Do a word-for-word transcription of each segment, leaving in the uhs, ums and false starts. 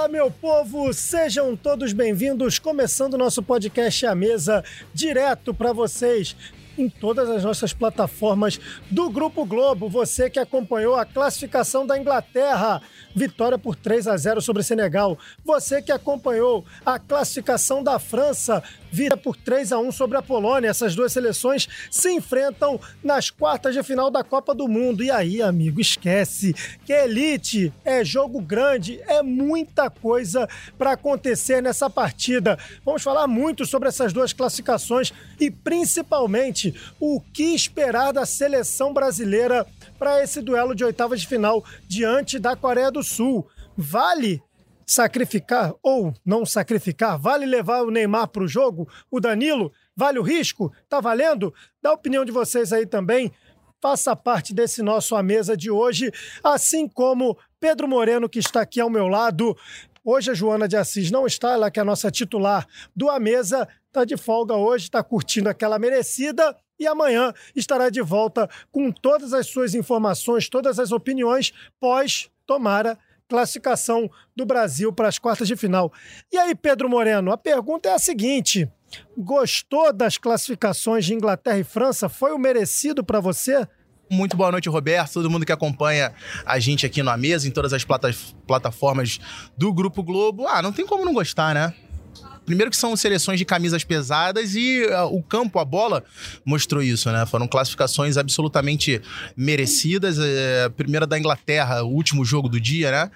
Fala, meu povo! Sejam todos bem-vindos, começando o nosso podcast à mesa, direto para vocês em todas as nossas plataformas do Grupo Globo. Você que acompanhou a classificação da Inglaterra, vitória por três a zero sobre Senegal. Você que acompanhou a classificação da França, vitória por três a um sobre a Polônia. Essas duas seleções se enfrentam nas quartas de final da Copa do Mundo. E aí, amigo, esquece que elite é jogo grande, é muita coisa para acontecer nessa partida. Vamos falar muito sobre essas duas classificações e principalmente o que esperar da seleção brasileira para esse duelo de oitavas de final diante da Coreia do Sul. Vale sacrificar ou não sacrificar? Vale levar o Neymar para o jogo? O Danilo? Vale o risco? Tá valendo? Dá a opinião de vocês aí também. Faça parte desse nosso A Mesa de hoje, assim como Pedro Moreno, que está aqui ao meu lado. Hoje a Joana de Assis não está, ela que é a nossa titular do A Mesa, está de folga hoje, está curtindo aquela merecida e amanhã estará de volta com todas as suas informações, todas as opiniões pós, tomara, classificação do Brasil para as quartas de final. E aí, Pedro Moreno, a pergunta é a seguinte: gostou das classificações de Inglaterra e França? Foi o merecido para você? Muito boa noite, Roberto, todo mundo que acompanha a gente aqui no A Mesa, em todas as plata- plataformas do Grupo Globo. Ah, não tem como não gostar, né? Primeiro que são seleções de camisas pesadas e uh, o campo, a bola, mostrou isso, né? Foram classificações absolutamente merecidas. É, a primeira da Inglaterra, o último jogo do dia, né?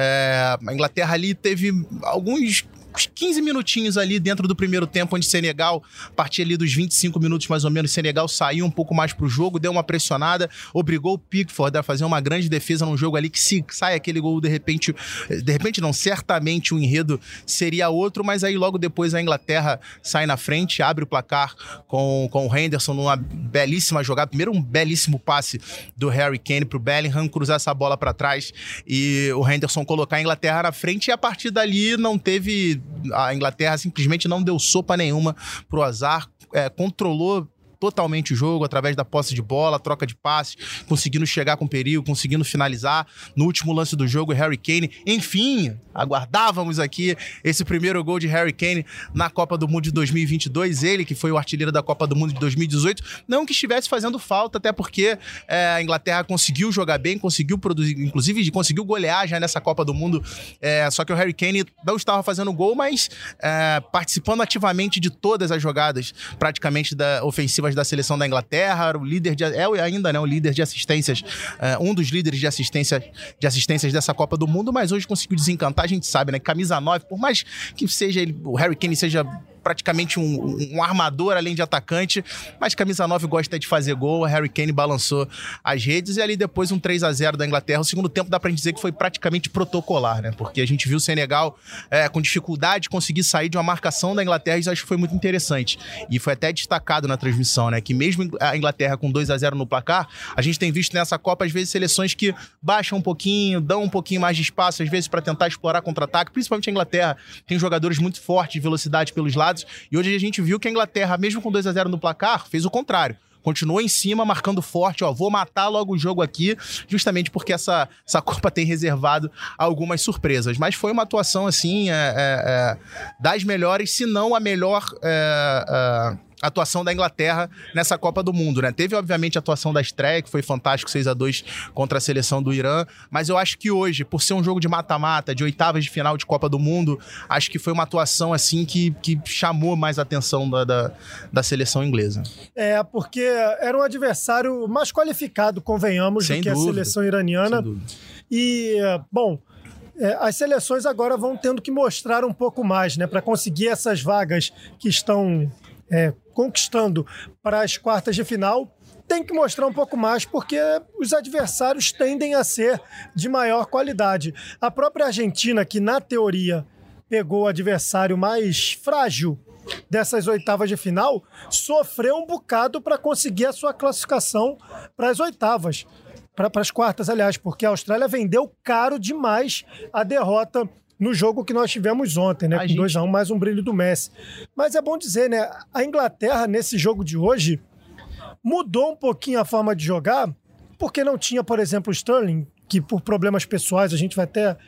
É, a Inglaterra ali teve alguns quinze minutinhos ali dentro do primeiro tempo, onde Senegal, a partir ali dos vinte e cinco minutos mais ou menos, Senegal saiu um pouco mais pro jogo, deu uma pressionada, obrigou o Pickford a fazer uma grande defesa num jogo ali que se sai aquele gol, de repente, de repente não, certamente o enredo seria outro, mas aí logo depois a Inglaterra sai na frente, abre o placar com, com o Henderson numa belíssima jogada, primeiro um belíssimo passe do Harry Kane pro Bellingham, cruzar essa bola para trás e o Henderson colocar a Inglaterra na frente, e a partir dali não teve... A Inglaterra simplesmente não deu sopa nenhuma pro azar, é, controlou totalmente o jogo através da posse de bola, troca de passes, conseguindo chegar com perigo, conseguindo finalizar. No último lance do jogo, Harry Kane, enfim, aguardávamos aqui esse primeiro gol de Harry Kane na Copa do Mundo de dois mil e vinte e dois, ele que foi o artilheiro da Copa do Mundo de dois mil e dezoito, não que estivesse fazendo falta, até porque é, a Inglaterra conseguiu jogar bem, conseguiu produzir, inclusive conseguiu golear já nessa Copa do Mundo, é, só que o Harry Kane não estava fazendo gol, mas é, participando ativamente de todas as jogadas praticamente da ofensiva da seleção da Inglaterra, o líder de, é ainda né, o líder de assistências, é, um dos líderes de, assistência, de assistências dessa Copa do Mundo, mas hoje conseguiu desencantar. A gente sabe, né, camisa nove, por mais que seja ele, o Harry Kane seja praticamente um, um armador além de atacante, mas camisa nove gosta de fazer gol. O Harry Kane balançou as redes e ali depois um três a zero da Inglaterra. O segundo tempo dá pra gente dizer que foi praticamente protocolar, né? Porque a gente viu o Senegal é, com dificuldade de conseguir sair de uma marcação da Inglaterra, e isso acho que foi muito interessante. E foi até destacado na transmissão, né? Que mesmo a Inglaterra com dois a zero no placar, a gente tem visto nessa Copa às vezes seleções que baixam um pouquinho, dão um pouquinho mais de espaço às vezes para tentar explorar contra-ataque, principalmente a Inglaterra tem jogadores muito fortes de velocidade pelos lados. E hoje a gente viu que a Inglaterra, mesmo com dois a zero no placar, fez o contrário. Continuou em cima, marcando forte, ó, vou matar logo o jogo aqui, justamente porque essa, essa Copa tem reservado algumas surpresas. Mas foi uma atuação, assim, é, é, é, das melhores, se não a melhor... É, é, atuação da Inglaterra nessa Copa do Mundo, né? Teve, obviamente, a atuação da estreia, que foi fantástico, seis a dois contra a seleção do Irã, mas eu acho que hoje, por ser um jogo de mata-mata, de oitavas de final de Copa do Mundo, acho que foi uma atuação, assim, que, que chamou mais a atenção da, da, da seleção inglesa. É, porque era um adversário mais qualificado, convenhamos, Sem do que dúvida. a seleção iraniana. Sem dúvida. E, bom... É, as seleções agora vão tendo que mostrar um pouco mais, né, para conseguir essas vagas que estão é, conquistando para as quartas de final. Tem que mostrar um pouco mais, porque os adversários tendem a ser de maior qualidade. A própria Argentina, que na teoria pegou o adversário mais frágil dessas oitavas de final, sofreu um bocado para conseguir a sua classificação para as oitavas. Para as quartas, aliás, porque a Austrália vendeu caro demais a derrota no jogo que nós tivemos ontem, né? A com gente... dois a um, mais um brilho do Messi. Mas é bom dizer, né? A Inglaterra, nesse jogo de hoje, mudou um pouquinho a forma de jogar, porque não tinha, por exemplo, o Sterling, que por problemas pessoais, a gente vai até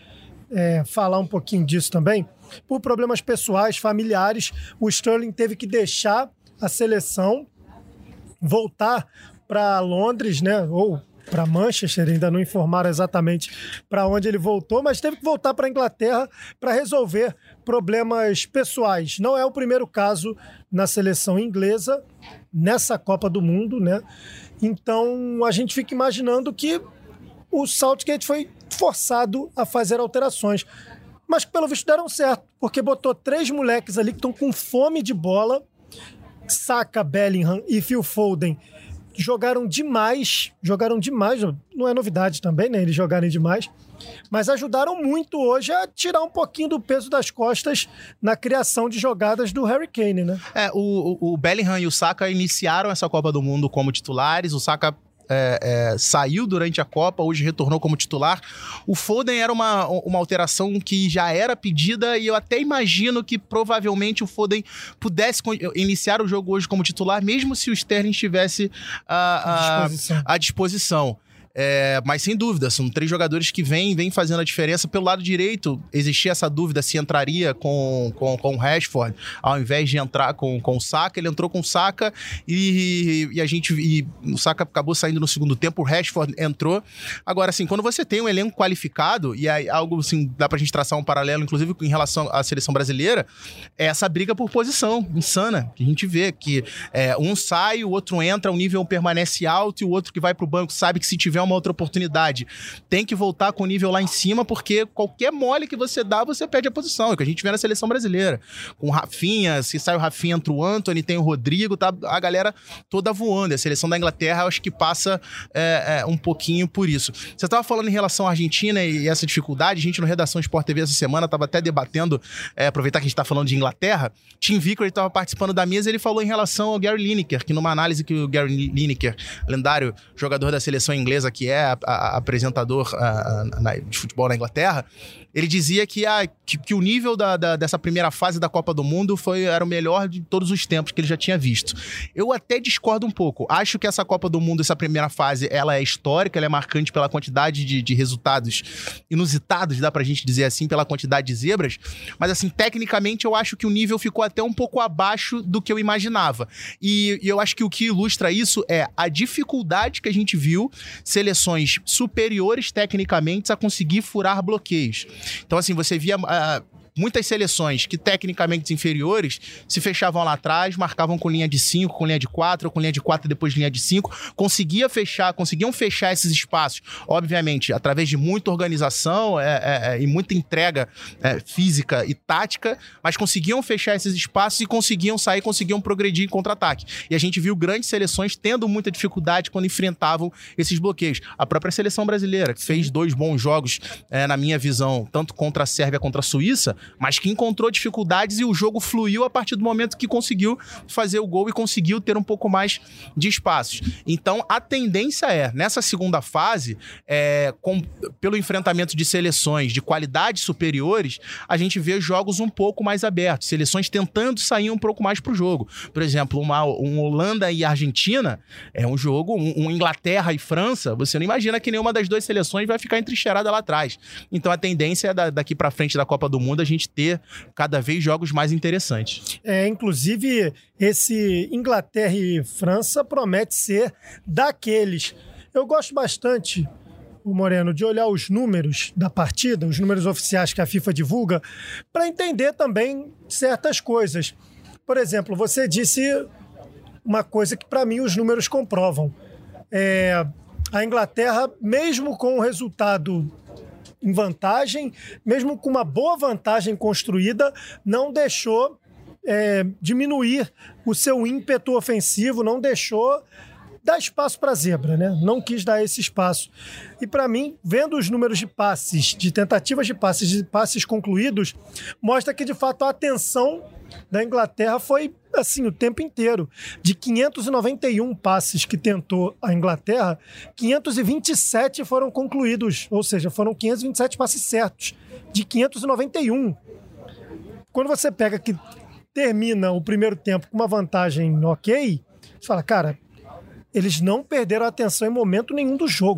é, falar um pouquinho disso também. Por problemas pessoais, familiares, o Sterling teve que deixar a seleção, voltar para Londres, né? Ou para Manchester, ainda não informaram exatamente para onde ele voltou, mas teve que voltar para a Inglaterra para resolver problemas pessoais. Não é o primeiro caso na seleção inglesa, nessa Copa do Mundo, né? Então, a gente fica imaginando que o Southgate foi forçado a fazer alterações. Mas, pelo visto, deram certo, porque botou três moleques ali que estão com fome de bola. Saka, Bellingham e Phil Foden jogaram demais, jogaram demais, não é novidade também, né, eles jogarem demais, mas ajudaram muito hoje a tirar um pouquinho do peso das costas na criação de jogadas do Harry Kane, né? É, o, o Bellingham e o Saka iniciaram essa Copa do Mundo como titulares, o Saka É, é, saiu durante a Copa, hoje retornou como titular. O Foden era uma, uma alteração que já era pedida e eu até imagino que provavelmente o Foden pudesse iniciar o jogo hoje como titular, mesmo se o Sterling estivesse à disposição. À disposição. É, mas sem dúvida, são três jogadores que vêm, vêm fazendo a diferença. Pelo lado direito, existia essa dúvida se entraria com, com, com o Rashford ao invés de entrar com, com o Saka. Ele entrou com o Saka e, e a gente e o Saka acabou saindo no segundo tempo, o Rashford entrou. Agora, assim, quando você tem um elenco qualificado, e aí algo assim, dá pra gente traçar um paralelo, inclusive em relação à seleção brasileira, é essa briga por posição insana, que a gente vê que é, um sai, o outro entra, o nível permanece alto e o outro que vai pro banco sabe que se tiver uma outra oportunidade, tem que voltar com o nível lá em cima, porque qualquer mole que você dá, você perde a posição, é o que a gente vê na seleção brasileira, com o Rafinha, se sai o Rafinha, entra o Antony, tem o Rodrigo, tá a galera toda voando, a seleção da Inglaterra, eu acho que passa é, é, um pouquinho por isso. Você estava falando em relação à Argentina e essa dificuldade, a gente no Redação Sport T V essa semana estava até debatendo, é, aproveitar que a gente está falando de Inglaterra, Tim Vickery estava participando da mesa, ele falou em relação ao Gary Lineker, que numa análise que o Gary Lineker, lendário jogador da seleção inglesa, que é a, a, apresentador a, a, de futebol na Inglaterra, ele dizia que, a, que, que o nível da, da, dessa primeira fase da Copa do Mundo foi, era o melhor de todos os tempos que ele já tinha visto. Eu até discordo um pouco. Acho que essa Copa do Mundo, essa primeira fase, ela é histórica, ela é marcante pela quantidade de, de resultados inusitados, dá pra gente dizer assim, pela quantidade de zebras, mas assim, tecnicamente eu acho que o nível ficou até um pouco abaixo do que eu imaginava. E, e eu acho que o que ilustra isso é a dificuldade que a gente viu seleções superiores tecnicamente a conseguir furar bloqueios. Então, assim, você via uh, muitas seleções que tecnicamente inferiores se fechavam lá atrás, marcavam com linha de cinco, com linha de quatro, ou com linha de quatro e depois linha de cinco, conseguia fechar, conseguiam fechar esses espaços, obviamente, através de muita organização é, é, é, e muita entrega é, física e tática, mas conseguiam fechar esses espaços e conseguiam sair, conseguiam progredir em contra-ataque. E a gente viu grandes seleções tendo muita dificuldade quando enfrentavam esses bloqueios. A própria seleção brasileira, que fez dois bons jogos, é, na minha visão, tanto contra a Sérvia contra a Suíça, mas que encontrou dificuldades e o jogo fluiu a partir do momento que conseguiu fazer o gol e conseguiu ter um pouco mais de espaços. Então, a tendência é, nessa segunda fase, é, com, pelo enfrentamento de seleções de qualidades superiores, a gente vê jogos um pouco mais abertos, seleções tentando sair um pouco mais pro jogo. Por exemplo, uma, um Holanda e Argentina é um jogo, um, um Inglaterra e França, você não imagina que nenhuma das duas seleções vai ficar entrincheirada lá atrás. Então, a tendência é da, daqui pra frente da Copa do Mundo a gente ter cada vez jogos mais interessantes. É, inclusive, esse Inglaterra e França promete ser daqueles. Eu gosto bastante, o Moreno, de olhar os números da partida, os números oficiais que a FIFA divulga, para entender também certas coisas. Por exemplo, você disse uma coisa que, para mim, os números comprovam. É, a Inglaterra, mesmo com o resultado em vantagem, mesmo com uma boa vantagem construída, não deixou é, diminuir o seu ímpeto ofensivo, não deixou dar espaço para a zebra, né? Não quis dar esse espaço. E para mim, vendo os números de passes, de tentativas de passes, de passes concluídos, mostra que de fato a atenção da Inglaterra foi assim o tempo inteiro. De quinhentos e noventa e um passes que tentou a Inglaterra, quinhentos e vinte e sete foram concluídos, ou seja, foram quinhentos e vinte e sete passes certos, de quinhentos e noventa e um. Quando você pega que termina o primeiro tempo com uma vantagem ok, você fala, cara, eles não perderam a atenção em momento nenhum do jogo.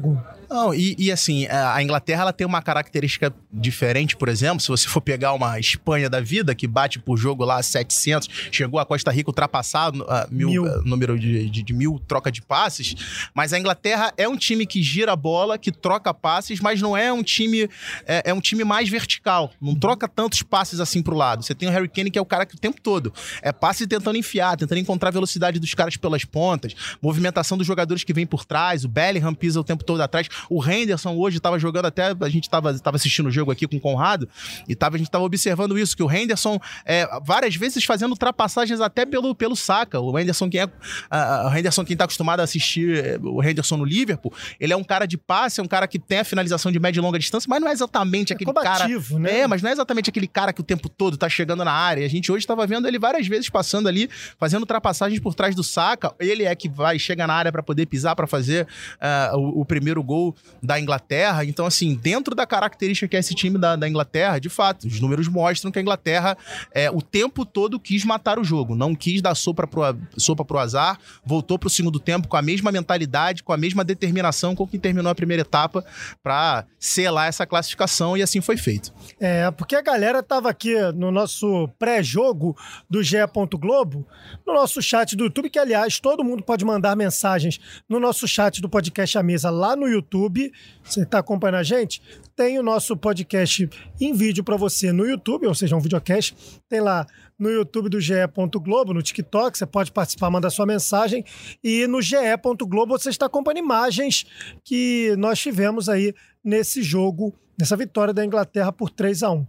Não, e, e assim, a Inglaterra ela tem uma característica diferente, por exemplo, se você for pegar uma Espanha da vida, que bate por jogo lá setecentos, chegou a Costa Rica ultrapassar uh, mil, mil. Uh, número de, de, de mil troca de passes, mas a Inglaterra é um time que gira a bola, que troca passes, mas não é um time, é, é um time mais vertical, não troca tantos passes assim pro lado. Você tem o Harry Kane, que é o cara que o tempo todo é passe tentando enfiar, tentando encontrar a velocidade dos caras pelas pontas, movimentação dos jogadores que vêm por trás, o Bellingham pisa o tempo todo atrás. O Henderson hoje estava jogando até, a gente estava tava assistindo o jogo aqui com o Conrado, e tava, a gente estava observando isso, que o Henderson, é, várias vezes fazendo ultrapassagens até pelo, pelo Saka. O Henderson, quem é, uh, o Henderson, quem tá acostumado a assistir o Henderson no Liverpool, ele é um cara de passe, é um cara que tem a finalização de média e longa distância, mas não é exatamente aquele é combativo, cara... né? É, mas não é exatamente aquele cara que o tempo todo tá chegando na área. A gente hoje estava vendo ele várias vezes passando ali, fazendo ultrapassagens por trás do Saka. Ele é que vai, chega na área para poder pisar, para fazer uh, o, o primeiro gol da Inglaterra. Então, assim, dentro da característica que é esse time da, da Inglaterra, de fato, os números mostram que a Inglaterra é, o tempo todo quis matar o jogo, não quis dar sopa pro, sopa pro azar, voltou pro segundo tempo com a mesma mentalidade, com a mesma determinação com que terminou a primeira etapa para selar essa classificação, e assim foi feito. É, porque a galera tava aqui no nosso pré-jogo do G E. Globo, no nosso chat do YouTube, que, aliás, todo mundo pode mandar mensagens no nosso chat do podcast A Mesa lá no YouTube. Você tá acompanhando a gente? Tem o nosso podcast em vídeo para você no YouTube, ou seja, um videocast. Tem lá no YouTube do G E. Globo, no TikTok, você pode participar, mandar sua mensagem. E no G E. Globo você está acompanhando imagens que nós tivemos aí nesse jogo, nessa vitória da Inglaterra por três a um.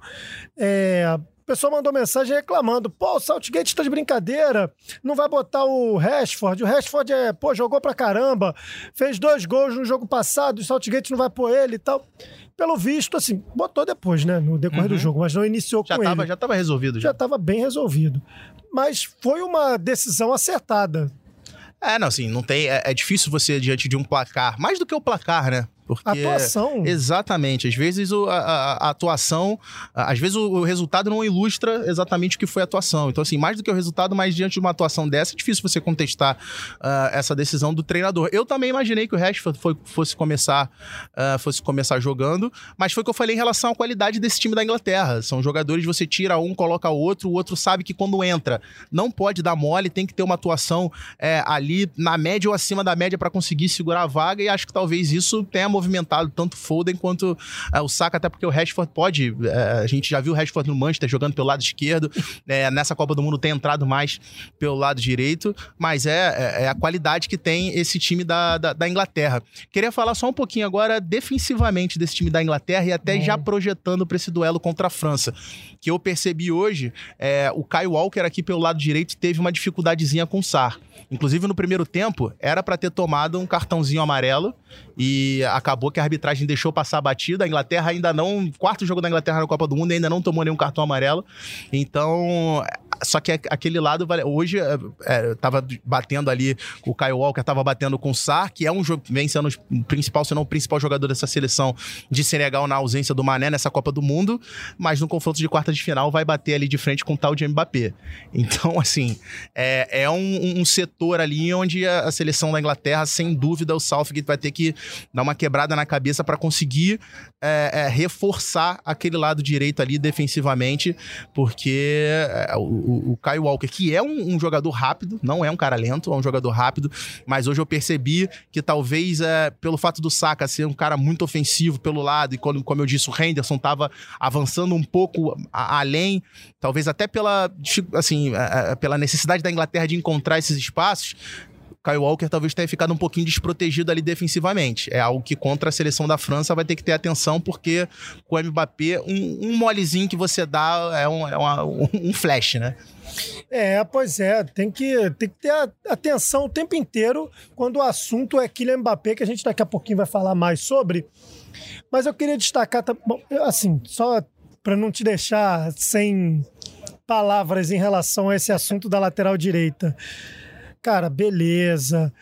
É... O pessoal mandou mensagem reclamando. Pô, o Southgate tá de brincadeira. Não vai botar o Rashford. O Rashford é, pô, jogou pra caramba. Fez dois gols no jogo passado. O Southgate não vai pôr ele e tal. Pelo visto, assim, botou depois, né? No decorrer uhum. do jogo, mas não iniciou já com tava, ele. Já tava resolvido. Já. já tava bem resolvido. Mas foi uma decisão acertada. É, não, assim, não tem... É, é difícil você, diante de um placar, mais do que o placar, né? Porque, atuação. Exatamente. Às vezes o, a, a atuação... Às vezes o, o resultado não ilustra exatamente o que foi a atuação. Então, assim, mais do que o resultado, mas diante de uma atuação dessa, é difícil você contestar uh, essa decisão do treinador. Eu também imaginei que o Rashford foi, fosse, começar, uh, fosse começar jogando, mas foi o que eu falei em relação à qualidade desse time da Inglaterra. São jogadores, você tira um, coloca outro, o outro sabe que quando entra não pode dar mole, tem que ter uma atuação é, ali na média ou acima da média para conseguir segurar a vaga, e acho que talvez isso tenha movimentado tanto Foden quanto uh, o Saka, até porque o Rashford pode, uh, a gente já viu o Rashford no Manchester jogando pelo lado esquerdo, uh, nessa Copa do Mundo tem entrado mais pelo lado direito, mas é, é, é a qualidade que tem esse time da, da, da Inglaterra. Queria falar só um pouquinho agora defensivamente desse time da Inglaterra, e até hum. já projetando para esse duelo contra a França, que eu percebi hoje, é, o Kyle Walker aqui pelo lado direito teve uma dificuldadezinha com o Sarr. Inclusive no primeiro tempo era para ter tomado um cartãozinho amarelo, e acabou que a arbitragem deixou passar a batida. A Inglaterra ainda não... Quarto jogo da Inglaterra na Copa do Mundo, ainda não tomou nenhum cartão amarelo. Então... Só que aquele lado... Hoje, é, tava batendo ali... O Kyle Walker tava batendo com o Sarr, que é um jogo... Vem sendo o principal, se não o principal jogador dessa seleção de Senegal na ausência do Mané nessa Copa do Mundo. Mas no confronto de quarta de final vai bater ali de frente com o tal de Mbappé. Então, assim... É, é um, um setor ali onde a, a seleção da Inglaterra, sem dúvida, o Southgate vai ter que dar uma quebrada na cabeça para conseguir é, é, reforçar aquele lado direito ali defensivamente, porque é, o, o Kyle Walker, que é um, um jogador rápido, não é um cara lento, é um jogador rápido, mas hoje eu percebi que talvez é, pelo fato do Saka ser um cara muito ofensivo pelo lado, e quando, como eu disse, o Henderson estava avançando um pouco a, além, talvez até pela, assim, a, a, pela necessidade da Inglaterra de encontrar esses espaços, Kyle Walker talvez tenha ficado um pouquinho desprotegido ali defensivamente. É algo que contra a seleção da França vai ter que ter atenção, porque com o Mbappé, um, um molezinho que você dá é um, é uma, um flash, né? É, pois é, tem que, tem que ter atenção o tempo inteiro quando o assunto é Kylian Mbappé, que a gente daqui a pouquinho vai falar mais sobre. Mas eu queria destacar, bom, assim, só para não te deixar sem palavras em relação a esse assunto da lateral direita. Cara, beleza,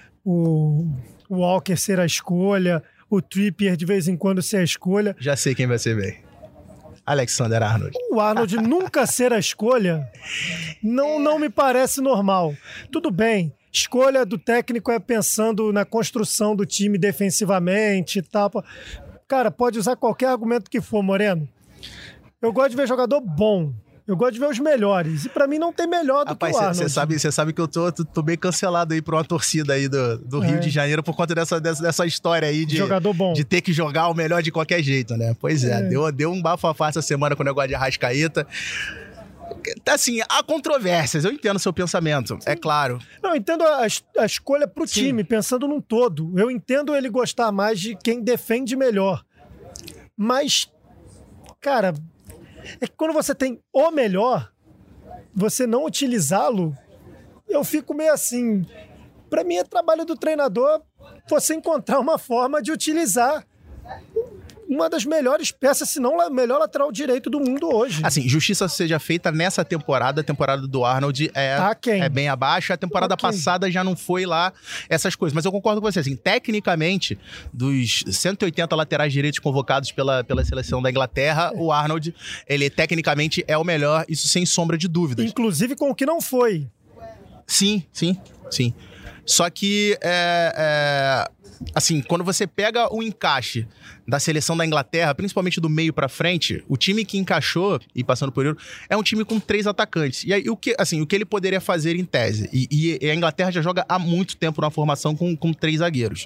o Walker ser a escolha, o Trippier de vez em quando ser a escolha. Já sei quem vai ser bem. Alexander Arnold. O Arnold nunca ser a escolha não, não me parece normal. Tudo bem, escolha do técnico é pensando na construção do time defensivamente e tal. Cara, pode usar qualquer argumento que for, Moreno. Eu gosto de ver jogador bom. Eu gosto de ver os melhores. E pra mim não tem melhor do Rapaz, que o Arnold. Você sabe, sabe que eu tô, tô, tô bem cancelado aí pra uma torcida aí do, do Rio é. de Janeiro por conta dessa, dessa, dessa história aí de, jogador bom. de ter que jogar o melhor de qualquer jeito, né? Pois é, é. Deu, deu um bafafá essa semana com o negócio de Arrascaeta. Assim, há controvérsias, eu entendo o seu pensamento, Sim. é claro. Não, eu entendo a, a escolha pro Sim. time, pensando num todo. Eu entendo ele gostar mais de quem defende melhor. Mas, cara, é que quando você tem o melhor, você não utilizá-lo, eu fico meio assim. Pra mim é trabalho do treinador você encontrar uma forma de utilizar uma das melhores peças, se não o melhor lateral direito do mundo hoje. Assim, justiça seja feita nessa temporada, a temporada do Arnold é, tá é bem abaixo, a temporada okay. passada já não foi lá essas coisas, mas eu concordo com você, assim, tecnicamente, dos cento e oitenta laterais direitos convocados pela, pela seleção da Inglaterra, é. o Arnold, ele tecnicamente é o melhor, isso sem sombra de dúvidas. Inclusive com o que não foi. Sim, sim, sim. Só que, é, é, assim, quando você pega o encaixe da seleção da Inglaterra, principalmente do meio pra frente, o time que encaixou, e passando por ele, é um time com três atacantes. E aí, o que, assim, o que ele poderia fazer em tese? E, e a Inglaterra já joga há muito tempo na formação com, com três zagueiros.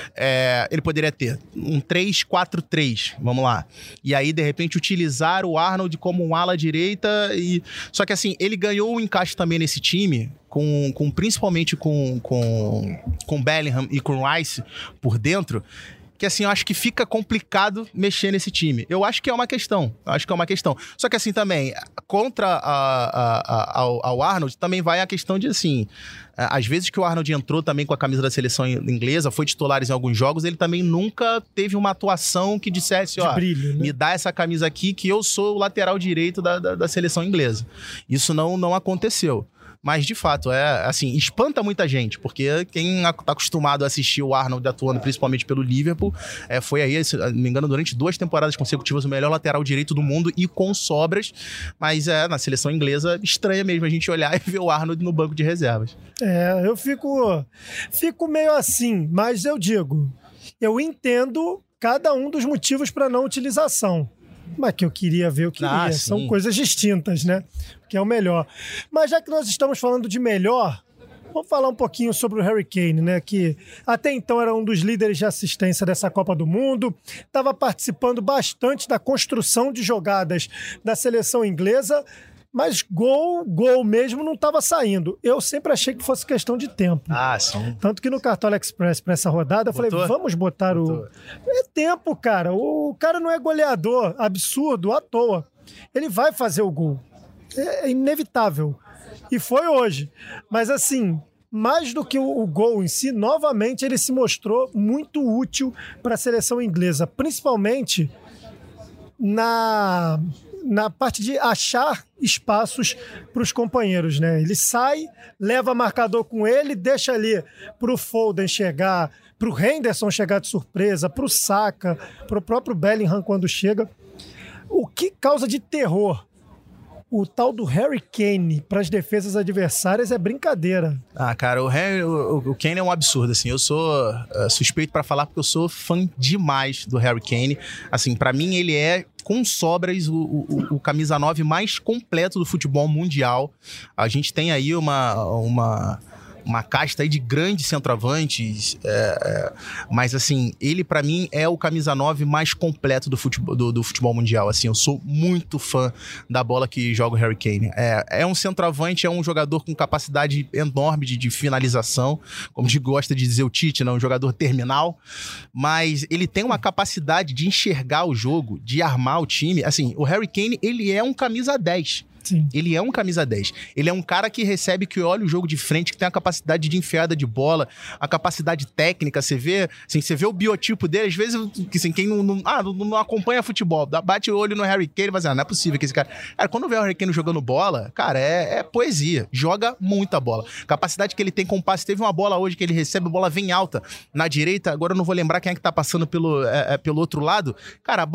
É, ele poderia ter um três quatro três, vamos lá. E aí, de repente, utilizar o Arnold como um ala direita. E... Só que, assim, ele ganhou o encaixe também nesse time, com, com, principalmente com, com, com Bellingham e com Rice por dentro, que assim, eu acho que fica complicado mexer nesse time. Eu acho que é uma questão, eu acho que é uma questão. Só que assim, também, contra a, a, a, ao, ao Arnold, também vai a questão de assim, às vezes que o Arnold entrou também com a camisa da seleção inglesa, foi titular em alguns jogos, ele também nunca teve uma atuação que dissesse, ó, brilho, né? Me dá essa camisa aqui que eu sou o lateral direito da, da, da seleção inglesa. Isso não, não aconteceu. Mas, de fato, é assim, espanta muita gente, porque quem tá acostumado a assistir o Arnold atuando, principalmente pelo Liverpool, é, foi aí, se não me engano, durante duas temporadas consecutivas o melhor lateral direito do mundo e com sobras, mas é, na seleção inglesa, estranha mesmo a gente olhar e ver o Arnold no banco de reservas. É, eu fico, fico meio assim, mas eu digo, eu entendo cada um dos motivos para não utilização. Mas que eu queria ver, eu queria. Ah, São coisas distintas, né? Que é o melhor. Mas já que nós estamos falando de melhor, vamos falar um pouquinho sobre o Harry Kane, né? Que até então era um dos líderes de assistência dessa Copa do Mundo, estava participando bastante da construção de jogadas da seleção inglesa, mas gol, gol mesmo não estava saindo. Eu sempre achei que fosse questão de tempo. Ah, sim. Tanto que no Cartola Express para essa rodada, eu Botou? falei, vamos botar Botou. o... É tempo, cara. O cara não é goleador absurdo à toa. Ele vai fazer o gol. É inevitável. E foi hoje. Mas assim, mais do que o, o gol em si, novamente ele se mostrou muito útil para a seleção inglesa. Principalmente na... na parte de achar espaços para os companheiros, né? Ele sai, leva marcador com ele, deixa ali para o Foden chegar, para o Henderson chegar de surpresa, para o Saka, para o próprio Bellingham quando chega. O que causa de terror o tal do Harry Kane para as defesas adversárias é brincadeira. Ah, cara, o, Harry, o, o Kane é um absurdo, assim, eu sou uh, suspeito para falar porque eu sou fã demais do Harry Kane, assim, para mim ele é com sobras o, o, o camisa nove mais completo do futebol mundial. A gente tem aí uma... uma uma casta aí de grandes centroavantes, é, é, mas assim, ele pra mim é o camisa nove mais completo do futebol, do, do futebol mundial, assim, eu sou muito fã da bola que joga o Harry Kane. É, é um centroavante, é um jogador com capacidade enorme de, de finalização, como gosta de dizer o Tite, né? Um jogador terminal, mas ele tem uma capacidade de enxergar o jogo, de armar o time, assim, o Harry Kane, ele é um camisa dez. Sim. Ele é um camisa dez. Ele é um cara que recebe, que olha o jogo de frente, que tem a capacidade de enfiada de bola, a capacidade técnica. Você vê, assim, você vê o biotipo dele, às vezes, que, assim, quem não, não, ah, não, não acompanha futebol, bate o olho no Harry Kane e vai dizer, ah, não é possível que esse cara... Cara, quando vê o Harry Kane jogando bola, cara, é, é poesia. Joga muita bola. Capacidade que ele tem com passe. Teve uma bola hoje que ele recebe, a bola vem alta na direita. Agora eu não vou lembrar quem é que tá passando pelo, é, é, pelo outro lado. Cara, a bola...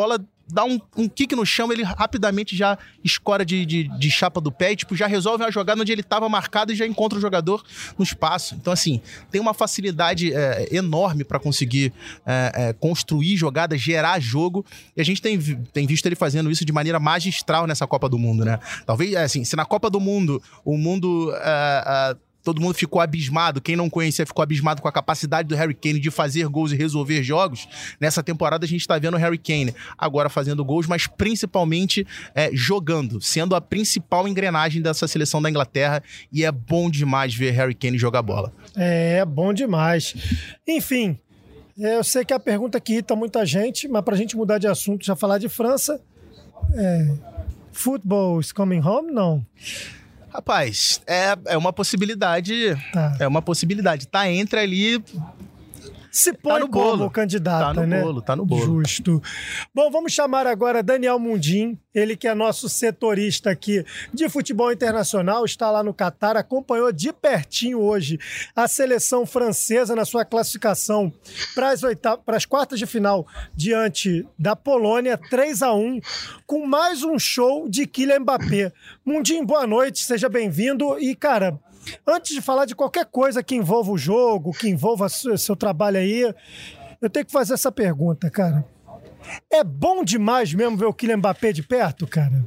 dá um, um kick no chão, ele rapidamente já escora de, de, de chapa do pé e, tipo, já resolve uma jogada onde ele estava marcado e já encontra o jogador no espaço. Então, assim, tem uma facilidade é, enorme para conseguir é, é, construir jogadas, gerar jogo, e a gente tem, tem visto ele fazendo isso de maneira magistral nessa Copa do Mundo, né? Talvez, assim, se na Copa do Mundo o mundo... É, é, todo mundo ficou abismado, quem não conhecia ficou abismado com a capacidade do Harry Kane de fazer gols e resolver jogos. Nessa temporada a gente está vendo o Harry Kane agora fazendo gols, mas principalmente é, jogando, sendo a principal engrenagem dessa seleção da Inglaterra, e é bom demais ver Harry Kane jogar bola. É, bom demais. Enfim, eu sei que é a pergunta que irrita muita gente, mas para a gente mudar de assunto, já falar de França, é, football is coming home? Não. Rapaz, é, é uma possibilidade. Tá. É uma possibilidade. Tá entre ali. Se põe tá no como bolo. Candidata, tá no né? Bolo, tá no bolo. Justo. Bom, vamos chamar agora Daniel Mundim, ele que é nosso setorista aqui de futebol internacional, está lá no Catar, acompanhou de pertinho hoje a seleção francesa na sua classificação para as oitavas, para as quartas de final diante da Polônia, três a um, com mais um show de Kylian Mbappé. Mundim, boa noite, seja bem-vindo e, cara, antes de falar de qualquer coisa que envolva o jogo, que envolva seu trabalho aí, eu tenho que fazer essa pergunta, cara. É bom demais mesmo ver o Kylian Mbappé de perto, cara?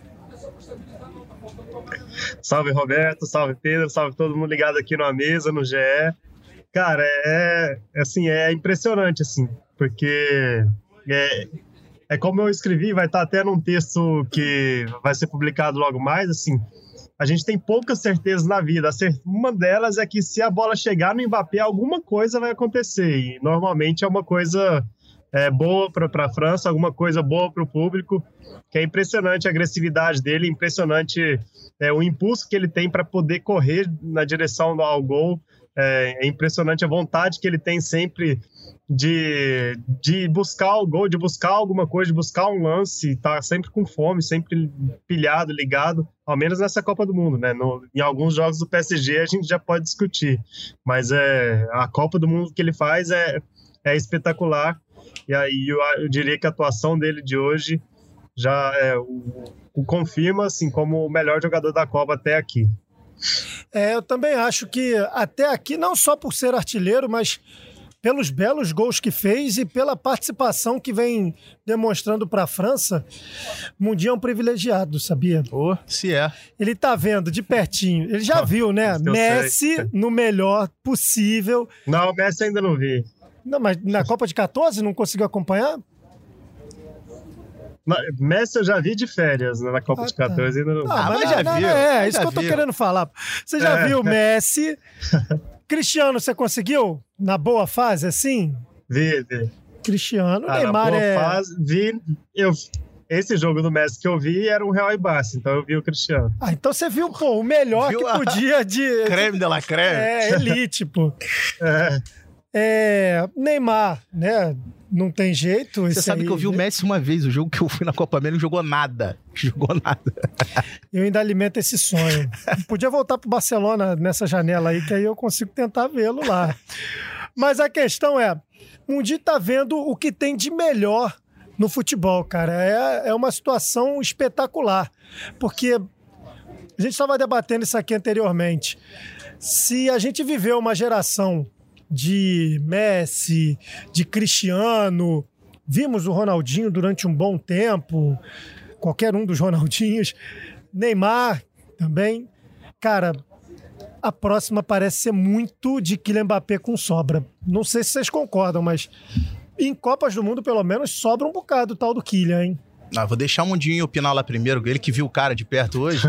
Salve, Roberto, salve, Pedro, salve todo mundo ligado aqui na mesa, no G E. Cara, é, é, assim, é impressionante, assim, porque é, é como eu escrevi, vai estar até num texto que vai ser publicado logo mais, assim, a gente tem poucas certezas na vida. Uma delas é que se a bola chegar no Mbappé, alguma coisa vai acontecer. E normalmente é uma coisa é, boa para a França, alguma coisa boa para o público, que é impressionante a agressividade dele, impressionante é, o impulso que ele tem para poder correr na direção ao gol. É, é impressionante a vontade que ele tem sempre de, de buscar o gol, de buscar alguma coisa, de buscar um lance, tá sempre com fome, sempre pilhado, ligado, ao menos nessa Copa do Mundo, né? No, em alguns jogos do P S G a gente já pode discutir, mas é, a Copa do Mundo que ele faz é, é espetacular, e aí eu, eu diria que a atuação dele de hoje já é, o, o confirma assim, como o melhor jogador da Copa até aqui. É, eu também acho que até aqui, não só por ser artilheiro, mas pelos belos gols que fez e pela participação que vem demonstrando para a França, Mundial é um privilegiado, sabia? Oh, se é. Ele tá vendo de pertinho, ele já oh, viu, né? Messi sei. No melhor possível. Não, o Messi ainda não vi. Não, mas na Copa de catorze não conseguiu acompanhar? Messi eu já vi de férias, na Copa ah, de catorze ainda não vi. Ah, mas, mas já não, viu. Não, é, é isso que eu tô viu. querendo falar. Você já é. viu Messi? Cristiano, você conseguiu? Na boa fase, assim? Vi, vi. Cristiano, ah, Neymar na boa é... fase, vi, eu... Esse jogo do Messi que eu vi era um Real e Barça, então eu vi o Cristiano. Ah, então você viu, pô, o melhor viu que podia de... Creme de la creme. É, elite, pô. É. É, Neymar, né? Não tem jeito. Você sabe aí, que eu vi né? o Messi uma vez, o jogo que eu fui na Copa América, não jogou nada. Jogou nada. Eu ainda alimento esse sonho. Podia voltar pro Barcelona nessa janela aí, que aí eu consigo tentar vê-lo lá. Mas a questão é, Mundim tá vendo o que tem de melhor no futebol, cara. É, é uma situação espetacular. Porque a gente estava debatendo isso aqui anteriormente. Se a gente viveu uma geração de Messi, de Cristiano, vimos o Ronaldinho durante um bom tempo, qualquer um dos Ronaldinhos, Neymar também, cara, a próxima parece ser muito de Kylian Mbappé com sobra. Não sei se vocês concordam, mas em Copas do Mundo, pelo menos, sobra um bocado o tal do Kylian, hein? Ah, vou deixar o Mundinho opinar lá primeiro, ele que viu o cara de perto hoje.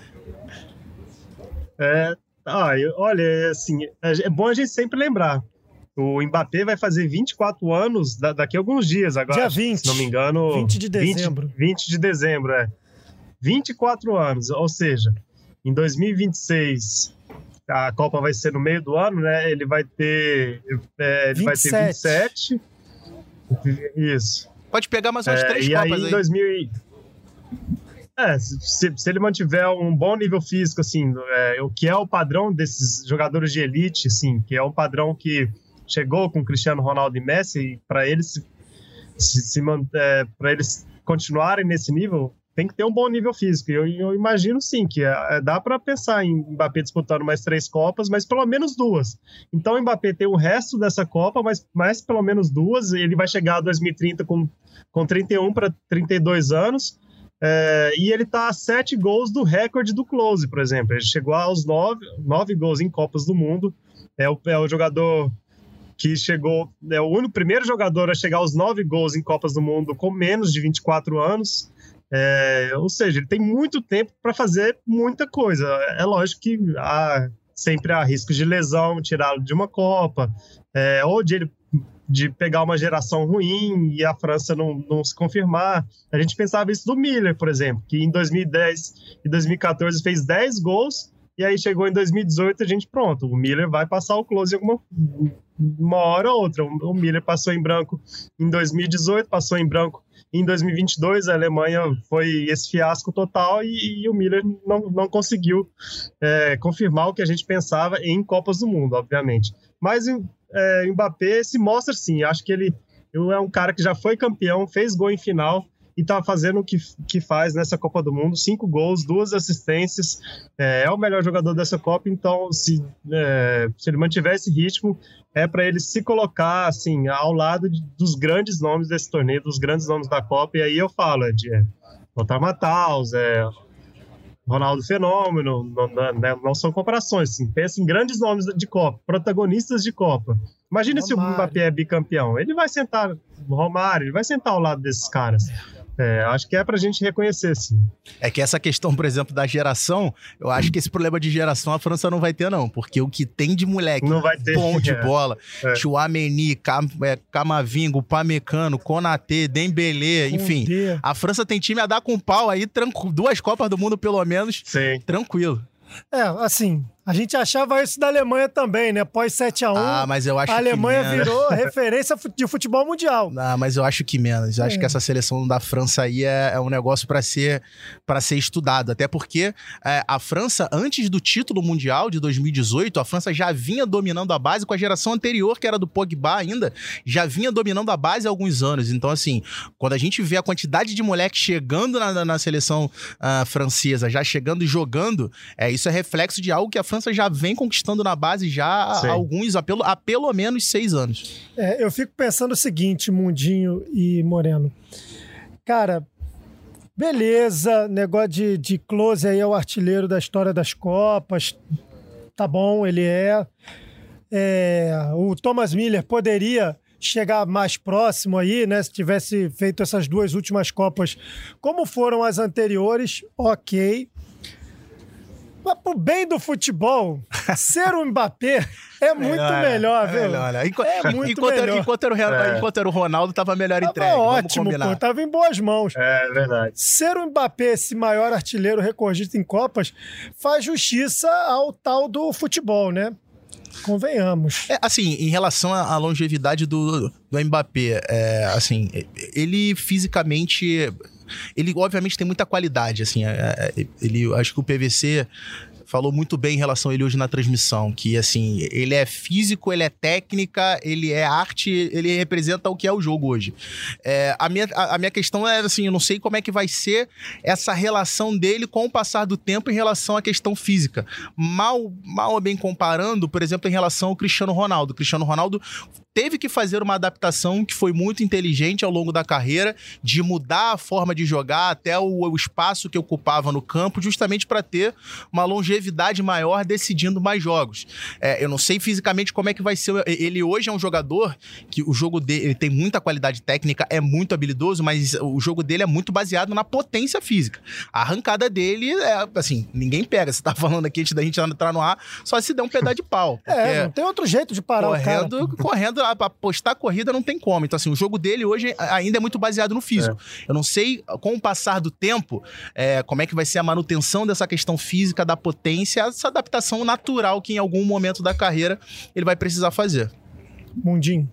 é... Ah, eu, olha, assim, é bom a gente sempre lembrar. O Mbappé vai fazer vinte e quatro anos da, daqui a alguns dias agora. Dia vinte. Se não me engano. vinte de dezembro. vinte, vinte de dezembro, é. vinte e quatro anos, ou seja, em dois mil e vinte e seis, a Copa vai ser no meio do ano, né? Ele vai ter, é, ele vai ter vinte e sete. Isso. Pode pegar mais umas é, três e Copas aí. aí. Em dois mil É, se, se ele mantiver um bom nível físico, assim, é, o que é o padrão desses jogadores de elite, assim, que é um padrão que chegou com Cristiano Ronaldo e Messi, para eles se, se, é, para eles continuarem nesse nível, tem que ter um bom nível físico. E eu, eu imagino, sim, que é, dá para pensar em Mbappé disputando mais três Copas, mas pelo menos duas. Então o Mbappé tem o resto dessa Copa, mas mais pelo menos duas. Ele vai chegar a dois mil e trinta com, com trinta e um para trinta e dois anos. É, e ele está a sete gols do recorde do Klose, por exemplo. Ele chegou aos nove, nove gols em Copas do Mundo. É o, é o jogador que chegou... É o único primeiro jogador a chegar aos nove gols em Copas do Mundo com menos de vinte e quatro anos. É, ou seja, ele tem muito tempo para fazer muita coisa. É lógico que há, sempre há riscos de lesão, tirá-lo de uma Copa, é, ou de ele de pegar uma geração ruim e a França não, não se confirmar. A gente pensava isso do Miller, por exemplo, que em dois mil e dez e dois mil e catorze fez dez gols, e aí chegou em dois mil e dezoito a gente, pronto, o Miller vai passar o Klose em alguma uma hora ou outra. O Miller passou em branco em dois mil e dezoito, passou em branco em dois mil e vinte e dois, a Alemanha foi esse fiasco total e, e o Miller não, não conseguiu é, confirmar o que a gente pensava em Copas do Mundo, obviamente. Mas é, Mbappé se mostra sim, acho que ele é um cara que já foi campeão, fez gol em final e está fazendo o que, que faz nessa Copa do Mundo, cinco gols, duas assistências, é, é o melhor jogador dessa Copa, então se, é, se ele mantiver esse ritmo, é para ele se colocar assim, ao lado de, dos grandes nomes desse torneio, dos grandes nomes da Copa, e aí eu falo é de é, Lothar Matthaus, é, Ronaldo Fenômeno, não, não, não são comparações, assim, pensa em grandes nomes de Copa, protagonistas de Copa. Imagina se o Mbappé é bicampeão, ele vai sentar, Romário, ele vai sentar ao lado desses caras. É, acho que é pra gente reconhecer, sim. É que essa questão, por exemplo, da geração, eu acho que esse problema de geração a França não vai ter, não. Porque o que tem de moleque não vai ter, bom de é. bola, é. Tchouaméni, Cam, é, Camavinga, Pamecano, Konaté, Dembélé, enfim. A França tem time a dar com pau aí, tranqu... duas Copas do Mundo pelo menos, sim. Tranquilo. É, assim, a gente achava isso da Alemanha também, né? Pós sete a um, ah, mas eu acho a Alemanha que virou referência de futebol mundial. Ah, mas eu acho que menos. Eu acho é. que essa seleção da França aí é, é um negócio para ser, para ser estudado. Até porque é, a França, antes do título mundial de dois mil e dezoito, a França já vinha dominando a base com a geração anterior, que era do Pogba ainda, já vinha dominando a base há alguns anos. Então, assim, quando a gente vê a quantidade de moleques chegando na, na seleção uh, francesa, já chegando e jogando, é, isso é reflexo de algo que a França já vem conquistando na base já há alguns, há pelo, há pelo menos seis anos. É, eu fico pensando o seguinte, Mundinho e Moreno. Cara, beleza, negócio de, de Klose aí é o artilheiro da história das Copas. Tá bom, ele é. é o Thomas Müller poderia chegar mais próximo aí, né? Se tivesse feito essas duas últimas Copas como foram as anteriores, ok. Mas pro bem do futebol, ser um Mbappé é muito melhor, melhor viu? Melhor, né? Enqu é muito enquanto, melhor. Era, enquanto, era o, é. enquanto era o Ronaldo, tava melhor tava entregue. Ótimo, pô, tava em boas mãos. É verdade. Ser o Mbappé, esse maior artilheiro recordista em Copas, faz justiça ao tal do futebol, né? Convenhamos. É, assim, em relação à longevidade do, do Mbappé, é, assim, ele fisicamente... Ele, obviamente, tem muita qualidade, assim, é, é, ele, acho que o P V C falou muito bem em relação a ele hoje na transmissão, que, assim, ele é físico, ele é técnica, ele é arte, ele representa o que é o jogo hoje. É, a, minha, a, a minha questão é, assim, eu não sei como é que vai ser essa relação dele com o passar do tempo em relação à questão física. Mal, mal ou bem comparando, por exemplo, em relação ao Cristiano Ronaldo. O Cristiano Ronaldo teve que fazer uma adaptação que foi muito inteligente ao longo da carreira, de mudar a forma de jogar até o, o espaço que ocupava no campo, justamente para ter uma longevidade maior, decidindo mais jogos. É, eu não sei fisicamente como é que vai ser. Ele hoje é um jogador que o jogo dele ele tem muita qualidade técnica, é muito habilidoso, mas o jogo dele é muito baseado na potência física. A arrancada dele é assim, ninguém pega. Você tá falando aqui antes da gente entrar no ar, só se der um pedaço de pau. É, não tem outro jeito de parar correndo, o cara. Correndo, apostar a corrida não tem como. Então, assim, o jogo dele hoje ainda é muito baseado no físico. É. Eu não sei, com o passar do tempo, é, como é que vai ser a manutenção dessa questão física, da potência, essa adaptação natural que em algum momento da carreira ele vai precisar fazer. Mundinho.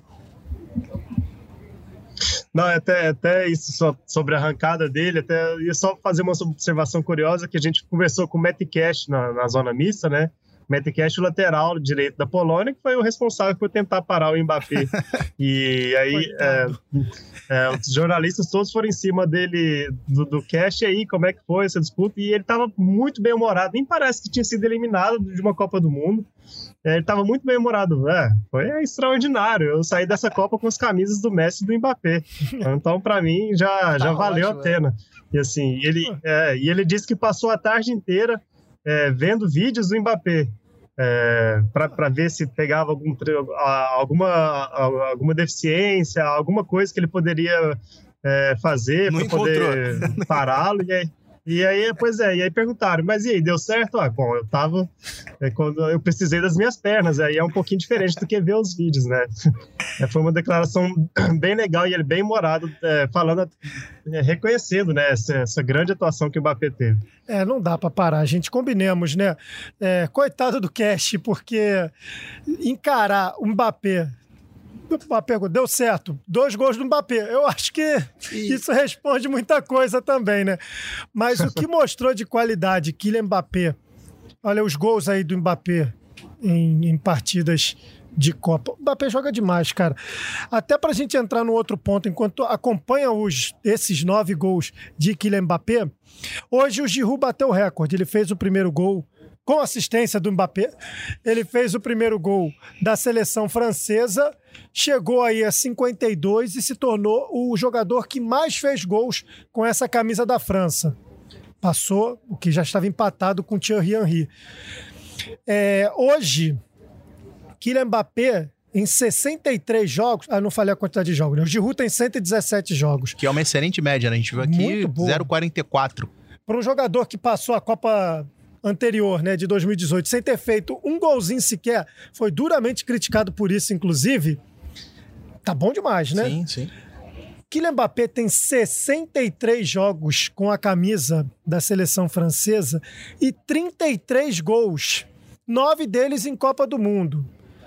Não, até, até isso sobre a arrancada dele, até ia só fazer uma observação curiosa, que a gente conversou com o Matt Cash na, na zona mista, né? Metcalf, o lateral direito da Polônia, que foi o responsável por tentar parar o Mbappé. E aí é, é, os jornalistas todos foram em cima dele, do, do Cash, e aí como é que foi essa disputa, e ele estava muito bem-humorado, nem parece que tinha sido eliminado de uma Copa do Mundo. É, ele estava muito bem-humorado. É, foi extraordinário, eu saí dessa Copa com as camisas do Messi e do Mbappé. Então, para mim, já, já tá valeu ótimo, a pena. É. E assim, ele, é, e ele disse que passou a tarde inteira É, vendo vídeos do Mbappé é, para ver se pegava algum, alguma, alguma deficiência, alguma coisa que ele poderia é, fazer para poder pará-lo. E aí, e aí, pois é, e aí perguntaram, mas e aí, deu certo? Ah, bom, eu tava, é, quando eu precisei das minhas pernas, aí é um pouquinho diferente do que ver os vídeos, né? É, foi uma declaração bem legal e ele bem humorado, é, falando, é, reconhecendo, né, essa, essa grande atuação que o Mbappé teve. É, não dá pra parar, gente, combinemos, né? É, coitado do Cash, porque encarar o Mbappé, o Mbappé deu certo, dois gols do Mbappé, eu acho que isso responde muita coisa também, né? Mas o que mostrou de qualidade Kylian Mbappé, olha os gols aí do Mbappé em, em partidas de Copa. O Mbappé joga demais, cara. Até pra gente entrar no outro ponto, enquanto acompanha os, esses nove gols de Kylian Mbappé, hoje o Giroud bateu o recorde. Ele fez o primeiro gol com assistência do Mbappé. Ele fez o primeiro gol da seleção francesa, chegou aí a cinquenta e dois e se tornou o jogador que mais fez gols com essa camisa da França. Passou o que já estava empatado com Thierry Henry. É, hoje, Kylian Mbappé, em sessenta e três jogos... Ah, não falei a quantidade de jogos, né? O Giroud tem cento e dezessete jogos. Que é uma excelente média, né? A gente viu aqui zero vírgula quarenta e quatro. Para um jogador que passou a Copa anterior, né, de dois mil e dezoito, sem ter feito um golzinho sequer, foi duramente criticado por isso, inclusive, tá bom demais, né? Sim, sim. Kylian Mbappé tem sessenta e três jogos com a camisa da seleção francesa e trinta e três gols, nove deles em Copa do Mundo.